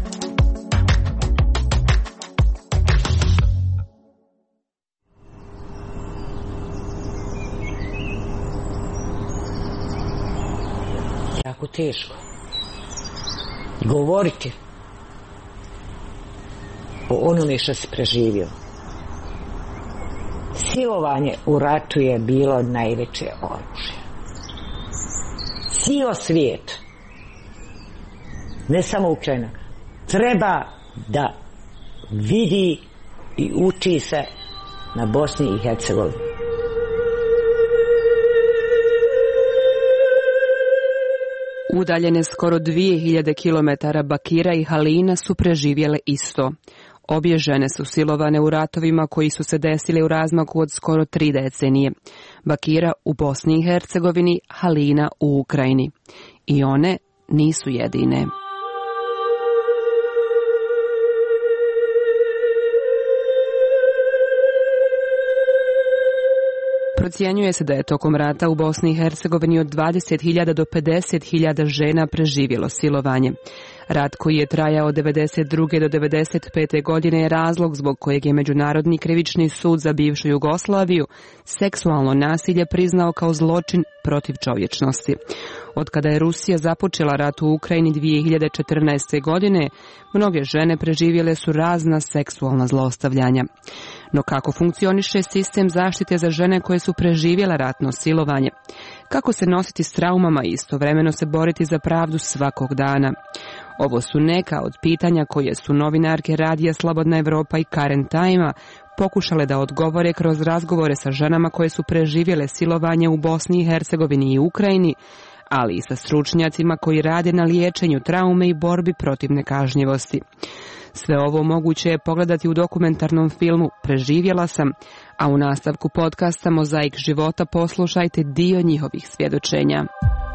Jako teško govoriti o onome što si preživio. Silovanje u ratu je bilo najveće oružje. Cijel svijet, ne samo Ukrajina, treba da vidi i uči se na Bosni i Hercegovini. Udaljene skoro dvije hiljade kilometara Bakira i Halina su preživjele isto. Obje žene su silovane u ratovima koji su se desili u razmaku od skoro tri decenije. Bakira u Bosni i Hercegovini, Halina u Ukrajini. I one nisu jedine. Procjenjuje se da je tokom rata u Bosni i Hercegovini od dvadeset hiljada do pedeset hiljada žena preživjelo silovanje. Rat koji je trajao od devedeset druge do devedeset pete godine je razlog zbog kojeg je Međunarodni krivični sud za bivšu Jugoslaviju seksualno nasilje priznao kao zločin protiv čovječnosti. Od kada je Rusija započela rat u Ukrajini dvije hiljade četrnaeste. godine, mnoge žene preživjele su razna seksualna zlostavljanja. No kako funkcioniše sistem zaštite za žene koje su preživjele ratno silovanje? Kako se nositi s traumama i istovremeno se boriti za pravdu svakog dana? Ovo su neka od pitanja koje su novinarke Radija Slobodna Evropa i Current Time-a pokušale da odgovore kroz razgovore sa ženama koje su preživjele silovanje u Bosni i Hercegovini i Ukrajini, ali i sa stručnjacima koji rade na liječenju traume i borbi protiv nekažnjivosti. Sve ovo moguće je pogledati u dokumentarnom filmu Preživjela sam, a u nastavku podcasta Mozaik života poslušajte dio njihovih svjedočenja.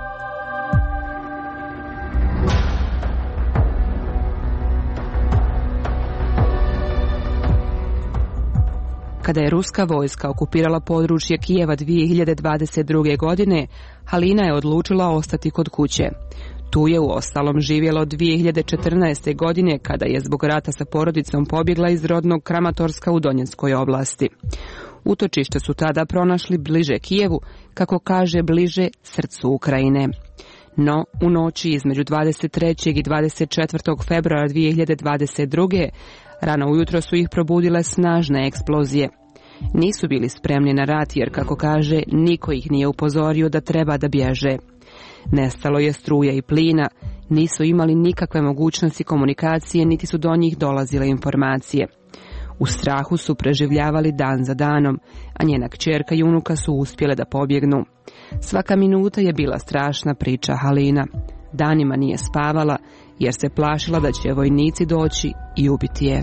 Kada je ruska vojska okupirala područje Kijeva dvije hiljade dvadeset druge. godine, Halina je odlučila ostati kod kuće. Tu je u ostalom živjela od dvije hiljade četrnaeste. godine kada je zbog rata sa porodicom pobjegla iz rodnog Kramatorska u Donjeckoj oblasti. Utočište su tada pronašli bliže Kijevu, kako kaže bliže srcu Ukrajine. No, u noći između dvadeset trećeg i dvadeset četvrtog februara dvije hiljade dvadeset druge. rano ujutro su ih probudile snažne eksplozije. Nisu bili spremni na rat jer, kako kaže, niko ih nije upozorio da treba da bježe. Nestalo je struje i plina, nisu imali nikakve mogućnosti komunikacije, niti su do njih dolazile informacije. U strahu su preživljavali dan za danom, a njena kćerka i unuka su uspjele da pobjegnu. Svaka minuta je bila strašna, priča Halina. Danima nije spavala jer se plašila da će vojnici doći i ubiti je.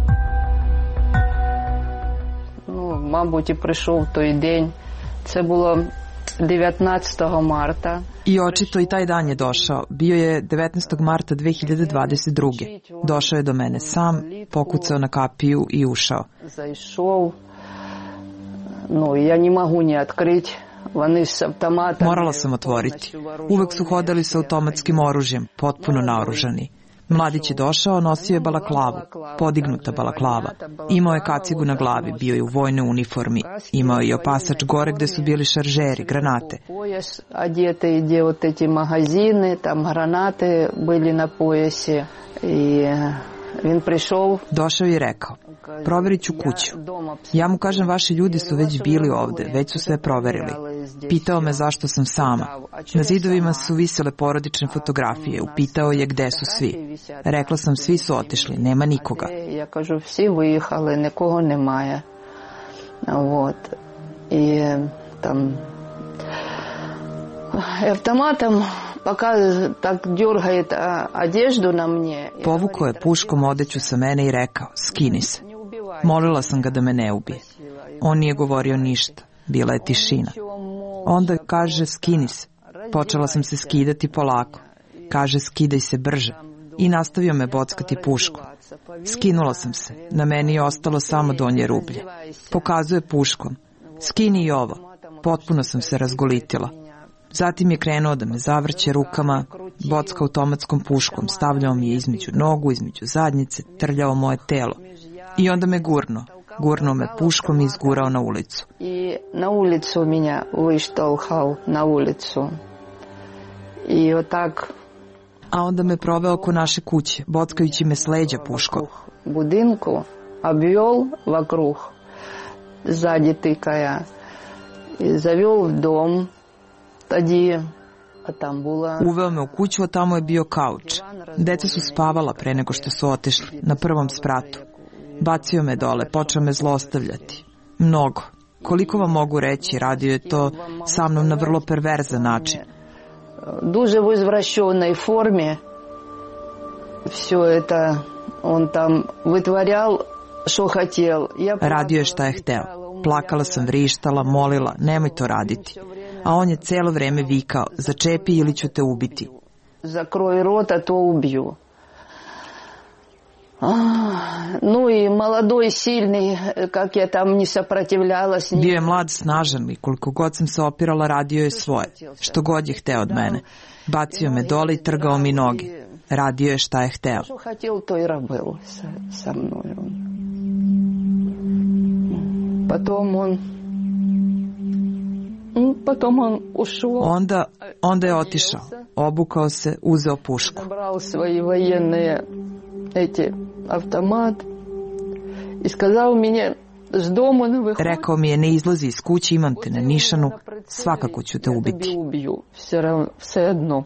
Ну, мабуть, і прийшов той день. Це було devetnaestog marta. I očito i taj dan je došao. Bio je devetnaestog marta dvije hiljade dvadeset druge. Došao je do mene sam, pokucao na kapiju i ušao. Zaišao. No, ja ne mogu ni otkriti. Morala sam otvoriti. Uvek su hodali sa automatskim oružjem, potpuno naoružani. Mladić je došao, nosio je balaklavu, podignuta balaklava. Imao je kacigu na glavi, bio je u vojnoj uniformi. Imao je i opasač gore gde su bili šaržeri, granate. Одеты, где вот эти магазины, там гранаты были на поясе. И он пришел. Došao je i rekao: proverit ću kuću. Ja mu kažem, vaši ljudi su već bili ovde, već su sve proverili. Pitao me zašto sam sama. Na zidovima su visele porodične fotografije. Upitao je gde su svi. Rekla sam svi su otišli, nema nikoga. Ja kažu svi vyjehali, nikogo nemaje. Вот. I tam автоматом пока так дергает одежду на мне. Povukao je puškom odeću sa mene i rekao, skini se. Molila sam ga da me ne ubije. On nije govorio ništa. Bila je tišina. Onda kaže, skini se. Počela sam se skidati polako. Kaže, skidaj se brže. I nastavio me bockati puškom. Skinula sam se. Na meni je ostalo samo donje rublje. Pokazuje puškom. Skini i ovo. Potpuno sam se razgolitila. Zatim je krenuo da me zavrće rukama, bocka automatskom puškom, stavljao mi je između nogu, između zadnjice, trljao moje telo. I onda me gurno. Gurnuo me puškom i izgurao na ulicu. I na ulicu minja vyštolhal, na ulicu. I otak... A onda me proveo oko naše kuće, bockajući me s leđa puškom. Budinku обвел вокруг, сзади тыкая, и завел в дом. Uveo me u kuću, a tamo je bio kauč. Deca su spavala pre nego što su otišli, na prvom spratu. Bacio me dole, počeo me zlostavljati. Mnogo. Koliko vam mogu reći, radio je to sa mnom na vrlo perverzan način. Duže u izvraćenoj formi. Все это on tam vytvarjal što htjel. Radio je šta je hteo. Plakala sam, vrištala, molila, nemoj to raditi. A on je celo vreme vikao, začepi ili ću te ubiti. Zakroj rota, to ubiju. No i mladoj, silni, kak je tam ni saprotivljala s njim. Bio je mlad, snažan i koliko god sam se opirala, radio je svoje. Što god je hteo od mene. Bacio me dole i trgao mi noge. Radio je šta je hteo. Što htjel, to i rabil sa mnom. Potom on Potom on ušao. Onda, onda je otišao, obukao se, uzeo pušku. Nabral svoje vojene eti automat i skazao mi je s domu ne vyhodi. Rekao mi je, ne izlazi iz kuće, imam te na nišanu, svakako ću te ubiti. Ubiju, sve jedno.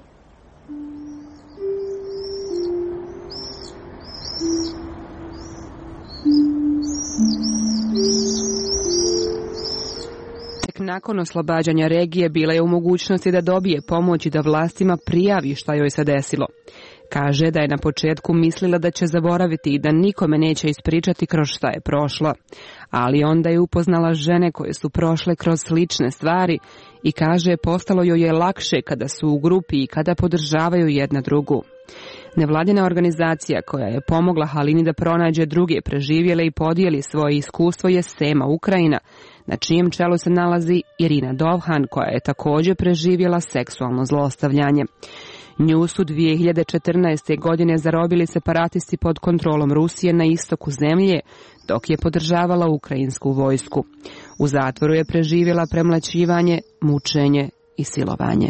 Nakon oslobađanja regije bila je u mogućnosti da dobije pomoć i da vlastima prijavi šta joj se desilo. Kaže da je na početku mislila da će zaboraviti i da nikome neće ispričati kroz šta je prošla. Ali onda je upoznala žene koje su prošle kroz slične stvari i kaže postalo joj je lakše kada su u grupi i kada podržavaju jedna drugu. Nevladina organizacija koja je pomogla Halini da pronađe druge preživjele i podijeli svoje iskustvo je Sema Ukrajina, na čijem čelu se nalazi Irina Dovhan, koja je također preživjela seksualno zlostavljanje. Nju su dvije hiljade četrnaeste. godine zarobili separatisti pod kontrolom Rusije na istoku zemlje, dok je podržavala ukrajinsku vojsku. U zatvoru je preživjela premlaćivanje, mučenje i silovanje.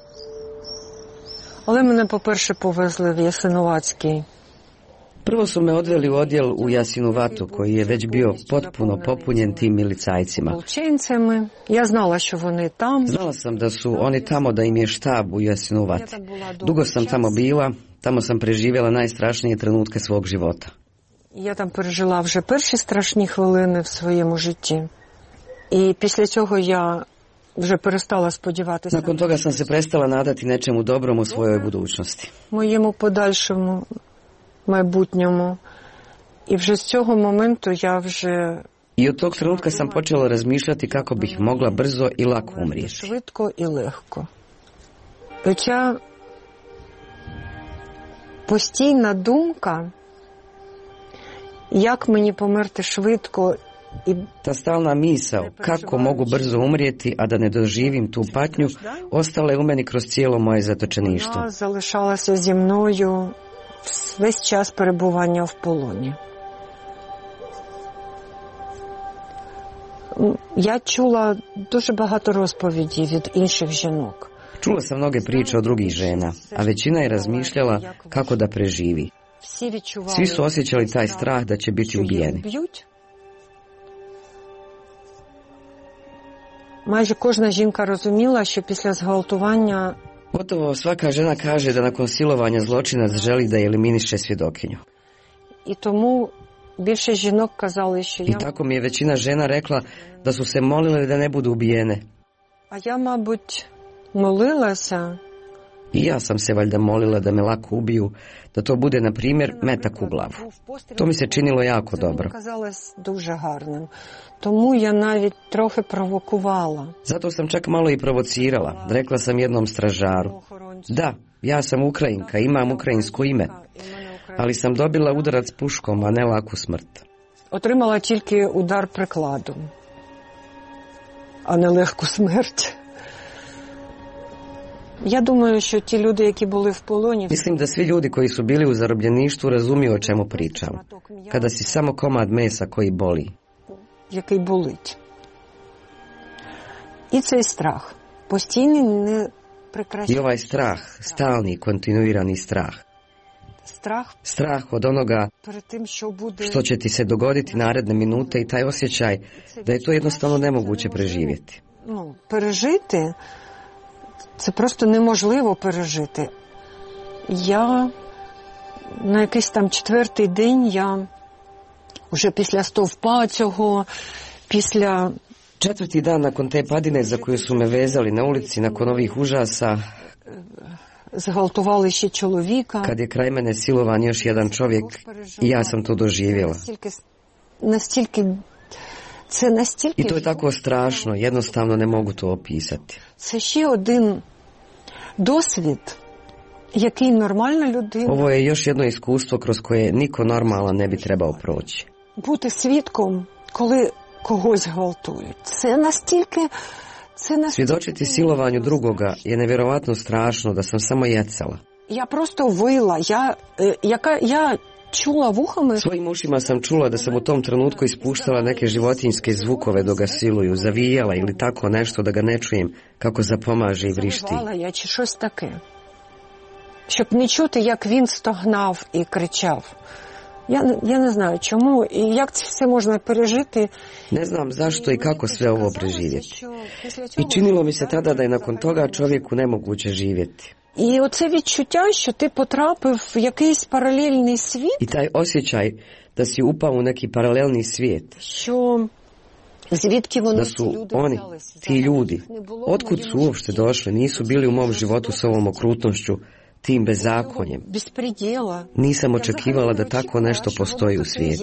Але мене, по-перше, повезли в Ясинуватський. Prvo su me odveli u odjel u Jasinuvatu, koji je već bio potpuno popunjen tim milicajcima. Ja znala što oni tam. Znala sam da su oni tamo, da im je štab u Jasinuvati. Dugo sam tamo bila, tamo sam preživjela najstrašnije trenutke svog života. Я там пережила вже перші страшні хвилини в своєму житті. І після цього я вже перестала сподіватися. Nakon toga sam se prestala nadati nečemu dobrom u svojoj budućnosti. Моєму подальшому майбутньому. І вже з цього моменту я вже I od tog trenutka sam počela razmišljati kako bih mogla brzo i lako umrijeti. Швидко і легко. Хоча постійна думка, як мені померти швидко. Ta stalna misao, kako mogu brzo umrijeti, a da ne doživim tu patnju, ostala je u meni kroz cijelo moje zatočeništvo. Вона залишалася зі мною весь час перебування в полоні. Я чула дуже багато розповідей від інших жінок. Čula sam mnoge priče od drugih žena, a većina je razmišljala kako da preživi. Svi su osjećali taj strah da će biti ubijeni. майже кожна жінка розуміла, що після зґвалтування Gotovo svaka žena kaže da nakon silovanja zločinac želi da eliminiše svjedokinju. І тому більше жінок казали, що I я... tako mi je većina žena rekla da su se molile da ne budu ubijene. А я, мабуть, молилася. I ja sam se valjda molila da me lako ubiju, da to bude, na primjer, metak u glavu. To mi se činilo jako dobro. Казалось дуже гарним. Тому я навіть трохи провокувала. Zato sam čak malo i provocirala. Rekla sam jednom stražaru: da, ja sam Ukrajinka, imam ukrajinsko ime, ali sam dobila udarac puškom, a ne laku smrt. Отримала тільки удар прикладом, а не легку смерть. Ja думаю, що ті люди, які були в полоні... Mislim da svi ljudi koji su bili u zarobljeništvu razumiju o čemu pričam. Kada si samo komad mesa koji boli. Який болить. І цей страх. Постійний, не прекращаючий. I ovaj strah, stalni, kontinuirani strah. Strah. Strah od onoga što će ti se dogoditi naredne minute i taj osjećaj da je to jednostavno nemoguće preživjeti. Ну, пережити... Це просто неможливо пережити. Я на якийсь там четвертий день, я вже після стовпа цього, після... Četvrti dan nakon te padine za koju su me vezali na ulici, nakon ovih užasa, zґвалтували ще čovjeka. Kad je kraj mene silovan još jedan čovjek, i ja sam to doživjela. Настільки Це настільки... I to je tako strašno, jednostavno ne mogu to opisati. Це ще один досвід, який нормальна людина... Ovo je još jedno iskustvo kroz koje niko normalan ne bi trebao proći. Бути свідком, коли когось гвалтують. Це настільки... Це настільки... Svjedočiti silovanju drugoga je nevjerovatno strašno da sam samo jecala. Я просто вила, я... Яка... Я... čula vuhama. Svojim ušima sam čula da sam u tom trenutku ispuštala neke životinjske zvukove dok ga siluju, zavijala ili tako nešto da ga ne čujem kako zapomaže i vrišti. Я чи щось таке. Щоб не чути, як він стогнав і кричав. Я, я не знаю чому і як це все можна пережити. Ne znam zašto i kako sve ovo preživjeti. I činilo mi se tada da je nakon toga čovjeku nemoguće živjeti. І оце відчуття, що ти потрапив в якийсь паралельний світ. I taj osjećaj da si upao u neki paralelni svijet. Що звідки вони da su oni, ti ljudi, otkud su uopšte došli, nisu bili u mom životu s ovom okrutnošću, tim bezakonjem. Nisam očekivala da tako nešto postoji u svijetu.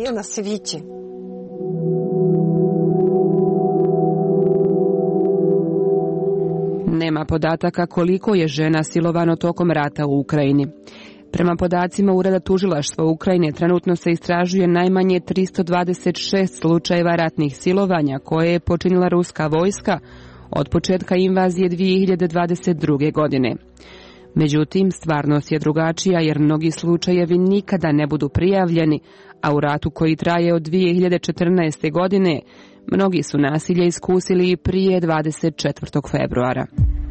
Nema podataka koliko je žena silovano tokom rata u Ukrajini. Prema podacima Ureda tužilaštva Ukrajine trenutno se istražuje najmanje tristo dvadeset šest slučajeva ratnih silovanja koje je počinila ruska vojska od početka invazije dvije hiljade dvadeset druge. godine. Međutim, stvarnost je drugačija jer mnogi slučajevi nikada ne budu prijavljeni, a u ratu koji traje od dvije hiljade četrnaeste. godine mnogi su nasilje iskusili i prije dvadeset četvrtog februara.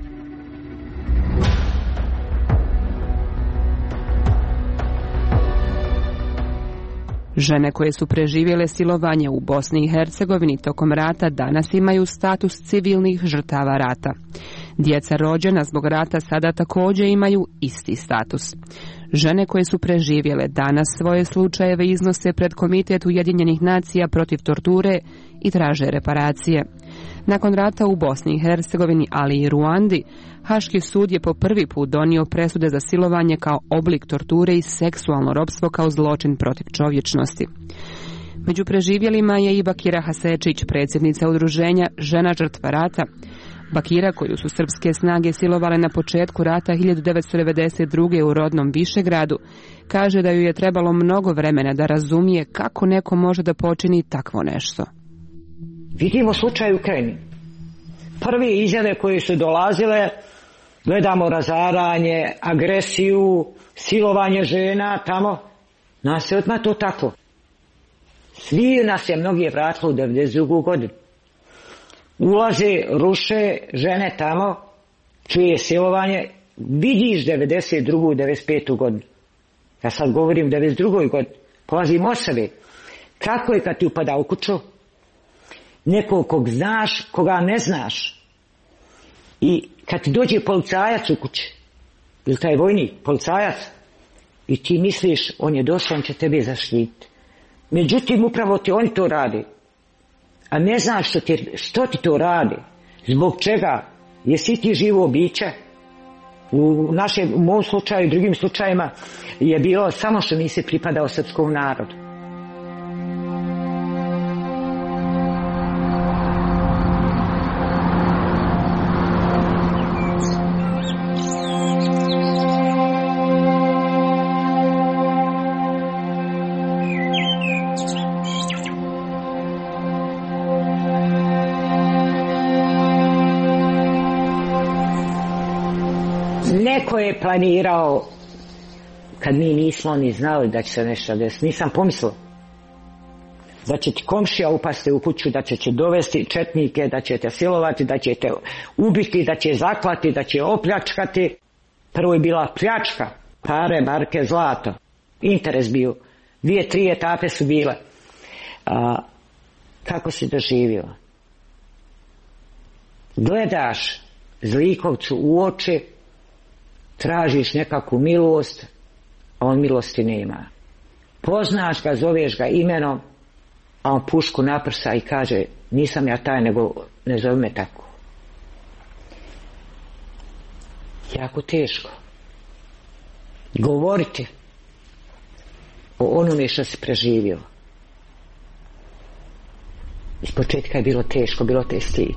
Žene koje su preživjele silovanje u Bosni i Hercegovini tokom rata danas imaju status civilnih žrtava rata. Djeca rođena zbog rata sada također imaju isti status. Žene koje su preživjele danas svoje slučajeve iznose pred Komitet Ujedinjenih nacija protiv torture i traže reparacije. Nakon rata u Bosni i Hercegovini, ali i Ruandi, Haški sud je po prvi put donio presude za silovanje kao oblik torture i seksualno ropstvo kao zločin protiv čovječnosti. Među preživjelima je i Bakira Hasečić, predsjednica udruženja Žena žrtva rata. Bakira, koju su srpske snage silovale na početku rata hiljadu devetsto devedeset druge. u rodnom Višegradu, kaže da ju je trebalo mnogo vremena da razumije kako neko može da počini takvo nešto. Vidimo slučaj u Ukrajini. Prve izjave koje su dolazile, gledamo razaranje, agresiju, silovanje žena tamo. Nas je odmah to tako. Svi nas je mnogi vratilo u devedeset drugu. godinu. Ulaze, ruše žene tamo, čuje silovanje, vidiš devedeset drugu. devedeset petu. godinu. Ja sad govorim devedeset drugoj. godini. Polazim od sebe. Kako je kad ti upada u kuću? Nekog kog znaš, koga ne znaš. I kad ti dođe policajac u kući, ili taj vojnik, policajac, i ti misliš, on je došao, on će tebe zaštititi. Međutim, upravo ti oni to radi. A ne znaš što ti, što ti to radi. Zbog čega? Jesi ti živo biće? U, našem, u mom slučaju i drugim slučajima je bilo samo što nisi pripadao srpskom narodu. Neko je planirao, kad mi nismo ni znali da će se nešto desiti, nisam pomislila da će ti komšija upasti u kuću, da će te dovesti četnike, da će te silovati, da će te ubiti, da će zaklati, da će opljačkati. Prvo je bila pljačka, pare, marke, zlato, interes bio. Dvije, tri etape su bile. A, kako si doživjela? Gledaš zlikovcu u oči, tražiš nekakvu milost, a on milosti nema. Poznaš ga, zoveš ga imenom, a on pušku naprsa i kaže, nisam ja taj, nego ne zove me tako. Jako teško govoriti o onome što si preživio. Iz početka je bilo teško, bilo te stid.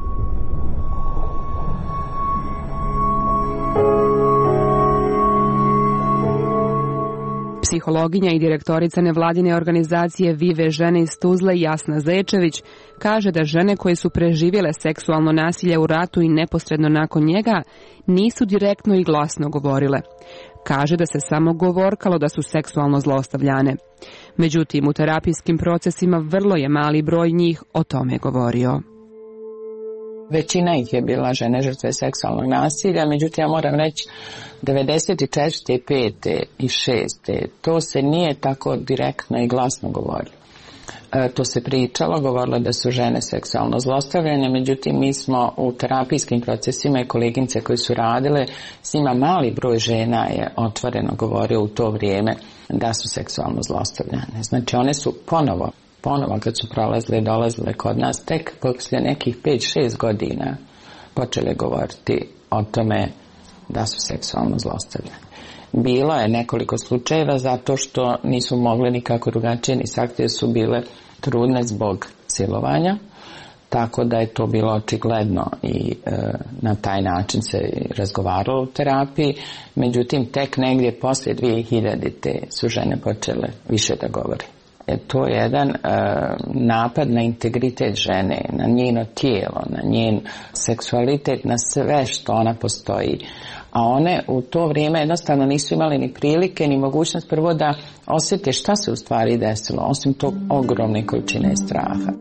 Psihologinja i direktorica nevladine organizacije Vive žene iz Tuzle Jasna Zečević kaže da žene koje su preživjele seksualno nasilje u ratu i neposredno nakon njega nisu direktno i glasno govorile. Kaže da se samo govorkalo da su seksualno zlostavljane. Međutim, u terapijskim procesima vrlo je mali broj njih o tome govorio. Većina ih je bila žene žrtve seksualnog nasilja, međutim ja moram reći devedeset četvrte, pete i šeste to se nije tako direktno i glasno govorilo. E, to se pričalo, govorilo da su žene seksualno zlostavljane, međutim mi smo u terapijskim procesima i koleginice koji su radile, s njima mali broj žena je otvoreno govorio u to vrijeme da su seksualno zlostavljane. Znači one su ponovo ponovo kad su prolazile i dolazile kod nas, tek poslije nekih pet šest godina počele govoriti o tome da su seksualno zlostavljane. Bilo je nekoliko slučajeva zato što nisu mogli nikako drugačije ni sakriti, su bile trudne zbog silovanja, tako da je to bilo očigledno i e, na taj način se razgovaralo u terapiji. Međutim, tek negdje poslije dvije hiljadite su žene počele više da govore. To je jedan e, napad na integritet žene, na njeno tijelo, na njen seksualitet, na sve što ona postoji. A one u to vrijeme jednostavno nisu imali ni prilike, ni mogućnost prvo da osjete šta se u stvari desilo, osim tog ogromne količine straha.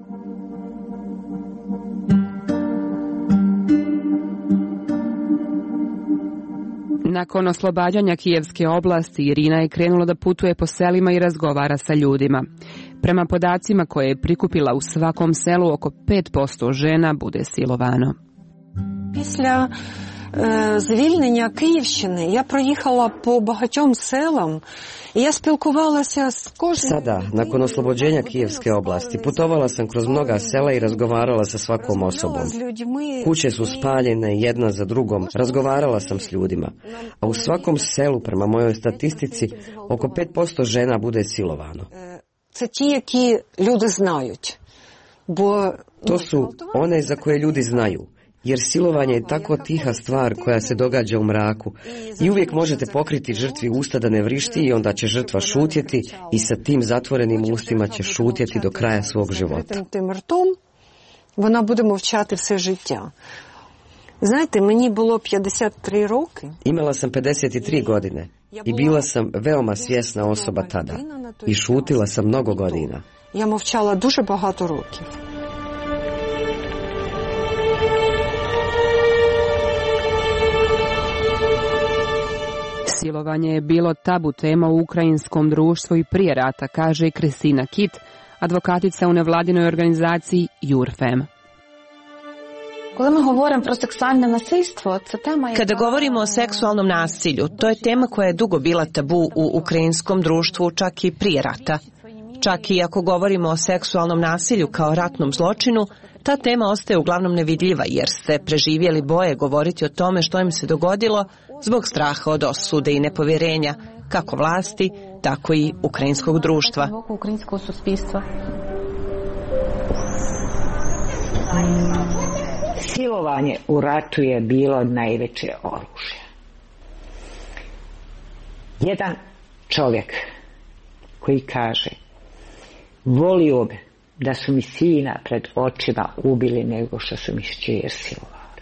Nakon oslobađanja Kijevske oblasti, Irina je krenula da putuje po selima i razgovara sa ljudima. Prema podacima koje je prikupila, u svakom selu oko pet posto žena bude silovano. Після е, звільнення Київщини я проїхала по багатьом селам i ja spilkovala s kojim... Sada, nakon oslobođenja Kijevske oblasti, putovala sam kroz mnoga sela i razgovarala sa svakom osobom. Kuće su spaljene jedna za drugom, razgovarala sam s ljudima. A u svakom selu, prema mojoj statistici, oko pet posto žena bude silovano. Це ті, які люди знають. Бо... To su one za koje ljudi znaju. Jer silovanje je tako tiha stvar koja se događa u mraku i uvijek možete pokriti žrtvi usta da ne vrišti i onda će žrtva šutjeti i sa tim zatvorenim ustima će šutjeti do kraja svog života. Вона буде мовчати все життя. Знаєте, мені було п'ятдесят три роки. Imala sam pedeset tri godine i bila sam veoma svjesna osoba tada i šutila sam mnogo godina. Я мовчала дуже багато років. Silovanje je bilo tabu tema u ukrajinskom društvu i prije rata, kaže i Kristina Kit, advokatica u nevladinoj organizaciji Jurfem. Kada govorimo o seksualnom nasilju, to je tema koja je dugo bila tabu u ukrajinskom društvu, čak i prije rata. Čak i ako govorimo o seksualnom nasilju kao ratnom zločinu, ta tema ostaje uglavnom nevidljiva jer se preživjeli boje govoriti o tome što im se dogodilo zbog straha od osude i nepovjerenja, kako vlasti, tako i ukrajinskog društva. Silovanje u ratu je bilo najveće oružje. Jedan čovjek koji kaže: volio bi da su mi sina pred očima ubili nego što su mi šćer silovali.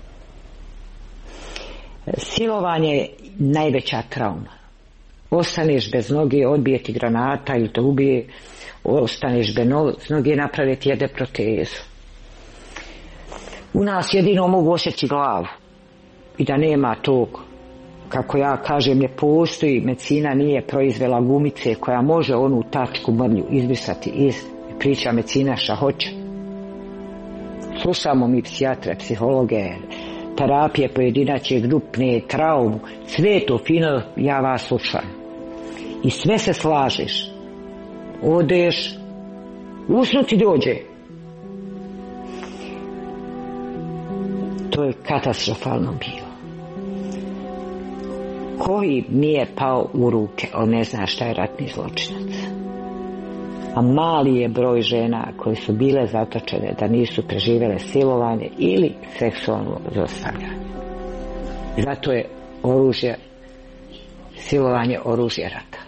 Silovanje je najveća trauma. Ostaneš bez noge, odbije ti granata ili te ubije, ostaneš bez noge, napraviti jede protezu. U nas jedino mogu osjeći glavu i da nema tog, kako ja kažem, ne postoji, medicina nije proizvela gumice koja može onu tačku mrlju izbrisati iz priča medicina šta hoće. Slušamo mi psihijatre, psihologe, terapije pojedinačne, grupne, traumu, sve to fino, ja vas slušam. I sve se slažeš. Odeš, usnuti dođe. To je katastrofalno bilo. Koji nije pao u ruke, on ne zna šta je ratni zločinac. A mali je broj žena koji su bile zatočene da nisu preživjele silovanje ili seksualno zlostavljanje. Zato je oružje, silovanje oružje rata.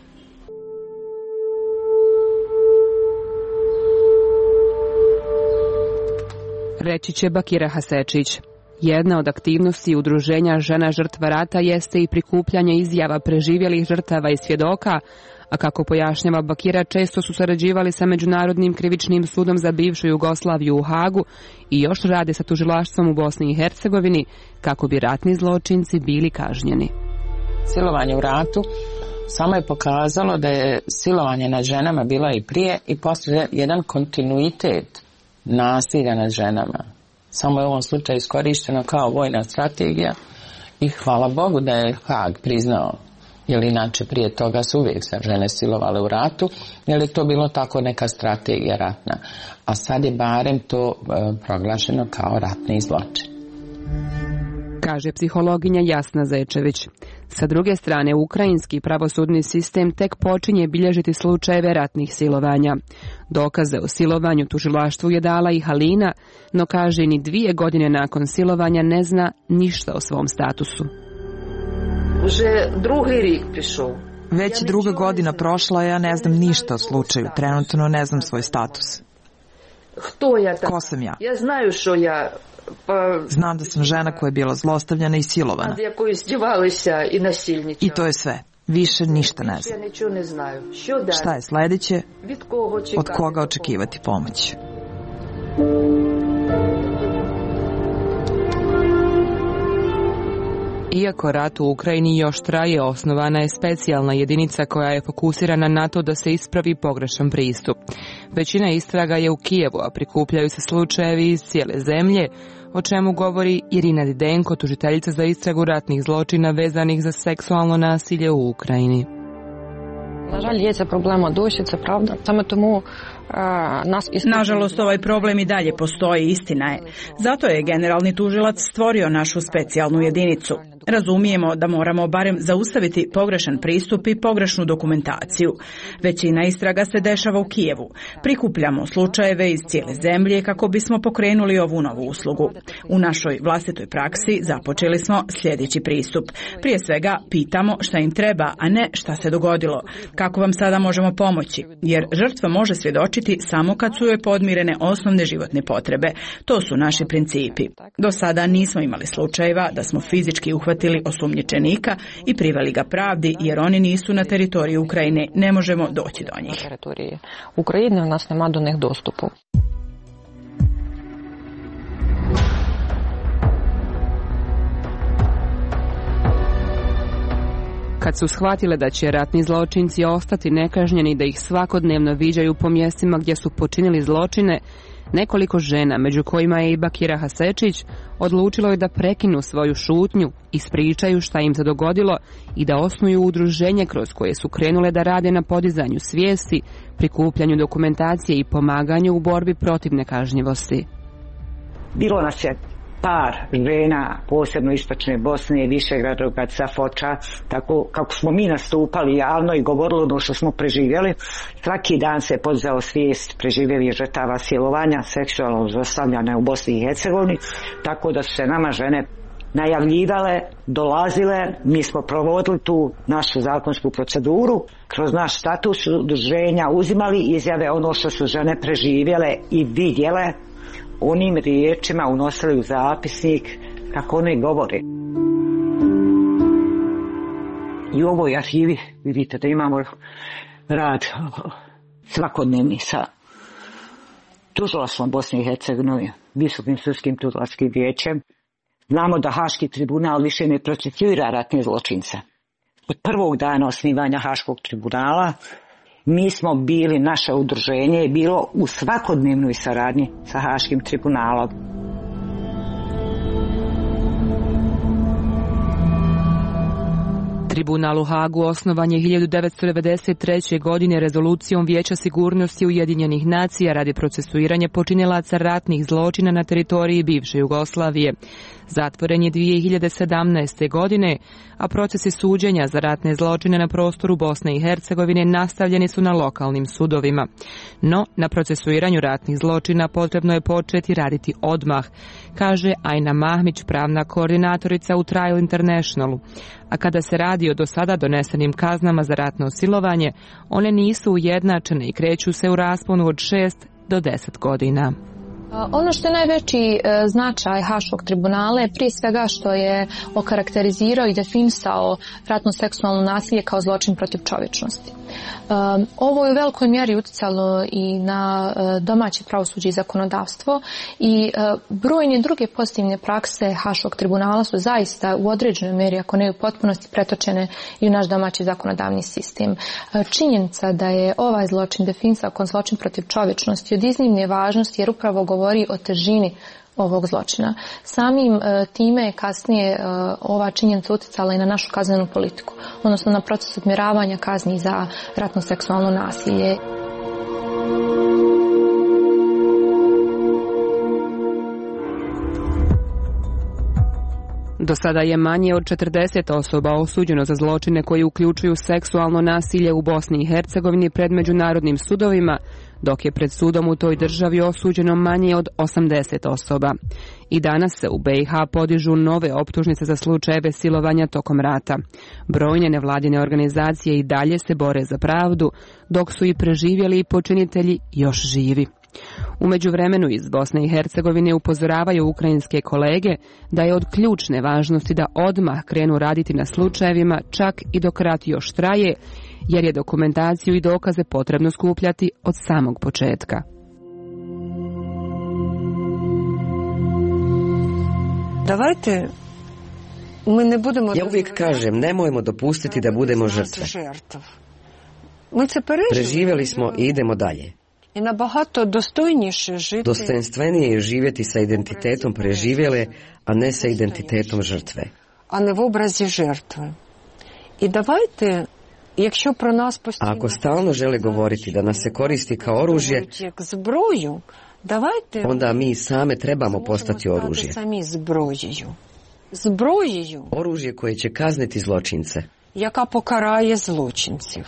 Reći će Bakira Hasečić. Jedna od aktivnosti udruženja žena žrtva rata jeste i prikupljanje izjava preživjelih žrtava i svjedoka, a kako pojašnjava Bakira, često su sarađivali sa Međunarodnim krivičnim sudom za bivšu Jugoslaviju u Hagu i još rade sa tužilaštvom u Bosni i Hercegovini kako bi ratni zločinci bili kažnjeni. Silovanje u ratu samo je pokazalo da je silovanje nad ženama bila i prije i poslije jedan kontinuitet nasilja nad ženama. Samo je u ovom slučaju iskorišteno kao vojna strategija i hvala Bogu da je Hag priznao, jer inače prije toga su uvijek se žene silovale u ratu, jer je to bilo tako neka strategija ratna. A sad je barem to e, proglašeno kao ratni zločin. Kaže psihologinja Jasna Zečević. Sa druge strane, ukrajinski pravosudni sistem tek počinje bilježiti slučajeve ratnih silovanja. Dokaze o silovanju tužilaštvu je dala i Halina, no kaže ni dvije godine nakon silovanja ne zna ništa o svom statusu. Već druga godina prošla, ja ne znam ništa o slučaju. Trenutno ne znam svoj status. Ko sam ja? Znam da sam žena koja je bila zlostavljana i silovana. I to je sve. Više ništa ne znam. Šta je sljedeće? Od koga očekivati pomoć? Iako rat u Ukrajini još traje, osnovana je specijalna jedinica koja je fokusirana na to da se ispravi pogrešan pristup. Većina istraga je u Kijevu, a prikupljaju se slučajevi iz cijele zemlje, o čemu govori Irina Didenko, tužiteljica za istragu ratnih zločina vezanih za seksualno nasilje u Ukrajini. Nažalost, ovaj problem i dalje postoji, istina je. Zato je generalni tužilac stvorio našu specijalnu jedinicu. Razumijemo da moramo barem zaustaviti pogrešan pristup i pogrešnu dokumentaciju. Većina istraga se dešava u Kijevu. Prikupljamo slučajeve iz cijele zemlje kako bismo pokrenuli ovu novu uslugu. U našoj vlastitoj praksi započeli smo sljedeći pristup. Prije svega pitamo šta im treba, a ne šta se dogodilo. Kako vam sada možemo pomoći? Jer žrtva može svjedočiti samo kad su joj podmirene osnovne životne potrebe. To su naši principi. Do sada nismo imali slučajeva da smo fizički uhvatili osumnjičenika i priveli ga pravdi, jer oni nisu na teritoriju Ukrajine, ne možemo doći do njih. Ukrajine u nas nema do njih dostupu. Kad su shvatile da će ratni zločinci ostati nekažnjeni, da ih svakodnevno viđaju po mjestima gdje su počinili zločine, Nekoliko žena, među kojima je i Bakira Hasečić, odlučilo je da prekinu svoju šutnju, ispričaju šta im se dogodilo i da osnuju udruženje kroz koje su krenule da rade na podizanju svijesti, prikupljanju dokumentacije i pomaganju u borbi protiv nekažnjivosti. Bilo nas je par žena, posebno istočne Bosne, Višegrada, Safoča, tako kako smo mi nastupali javno i govorili ono što smo preživjeli. Svaki dan se podizao svijest preživjelih žrtava silovanja, seksualnog zlostavljanja u Bosni i Hercegovini, tako da su se nama žene najavljivale, dolazile, mi smo provodili tu našu zakonsku proceduru, kroz naš status udruženja uzimali izjave ono što su žene preživjele i vidjele, onim riječima unosili u zapisnik kako one govore. I u ovoj arhivi vidite da imamo rad svakodnevni sa tužilaštvom Bosne i Hercegovine, Visokim sudskim tužilačkim vijećem. Znamo da Haški tribunal više ne procesuira ratne zločince. Od prvog dana osnivanja Haškog tribunala mi smo bili, naše udruženje je bilo u svakodnevnoj saradnji sa Haškim tribunalom. Tribunal u Hagu osnovan je hiljadu devetsto devedeset treće. godine rezolucijom Vijeća sigurnosti Ujedinjenih nacija radi procesuiranja počinilaca ratnih zločina na teritoriji bivše Jugoslavije. Zatvoren je dvije hiljade sedamnaeste. godine, a procesi suđenja za ratne zločine na prostoru Bosne i Hercegovine nastavljeni su na lokalnim sudovima. No, na procesuiranju ratnih zločina potrebno je početi raditi odmah, kaže Ajna Mahmić, pravna koordinatorica u Trial Internationalu. A kada se radi o do sada donesenim kaznama za ratno silovanje, one nisu ujednačene i kreću se u rasponu od šest do deset godina. Ono što je najveći značaj Haškog tribunala je prije svega što je okarakterizirao i definisao ratno seksualno nasilje kao zločin protiv čovječnosti. Ovo je u velikoj mjeri utjecalo i na domaće pravosuđe i zakonodavstvo i brojne druge pozitivne prakse Haškog tribunala su zaista u određenoj mjeri, ako ne u potpunosti, pretočene i u naš domaći zakonodavni sistem. Činjenica da je ovaj zločin definisao kao zločin protiv čovječnosti od iznimne važnosti jer upravo govori o težini ovog zločina. Samim e, time je kasnije e, ova činjenica utjecala i na našu kaznenu politiku, odnosno na proces odmjeravanja kazni za ratno seksualno nasilje. Do sada je manje od četrdeset osoba osuđeno za zločine koji uključuju seksualno nasilje u Bosni i Hercegovini pred međunarodnim sudovima, dok je pred sudom u toj državi osuđeno manje od osamdeset osoba. I danas se u B i H podižu nove optužnice za slučajeve silovanja tokom rata. Brojne nevladine organizacije i dalje se bore za pravdu, dok su i preživjeli i počinitelji još živi. U međuvremenu iz Bosne i Hercegovine upozoravaju ukrajinske kolege da je od ključne važnosti da odmah krenu raditi na slučajevima čak i dok rat još traje, jer je dokumentaciju i dokaze potrebno skupljati od samog početka. Davajte, mi ne budemo... Ja uvijek kažem, nemojmo dopustiti da budemo žrtve. Preživjeli smo i idemo dalje. I nabahato dostojніше žiti. Dostojanstvenije je živjeti sa identitetom preživjele, a ne sa identitetom žrtve. A ne v obrazi žrtve. I davajte, якщо про нас постійно... Ako stalno žele govoriti da nas se koristi kao oružje, зброю, давайте... onda mi same trebamo postati oružje. Самі зброєю. Зброєю. Oružje koje će kazniti zločince. Яка покарає злочинців.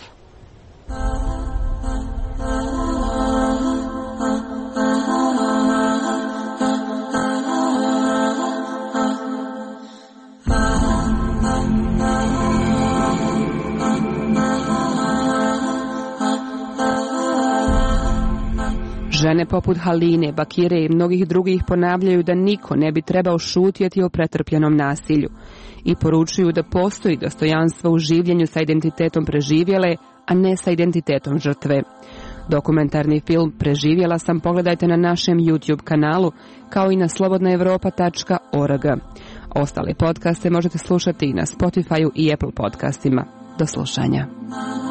Žene poput Haline, Bakire i mnogih drugih ponavljaju da niko ne bi trebao šutjeti o pretrpljenom nasilju i poručuju da postoji dostojanstvo u življenju sa identitetom preživjele, a ne sa identitetom žrtve. Dokumentarni film Preživjela sam pogledajte na našem YouTube kanalu, kao i na slobodna europa tačka org. Ostale podcaste možete slušati i na Spotifyu i Apple podcastima. Do slušanja.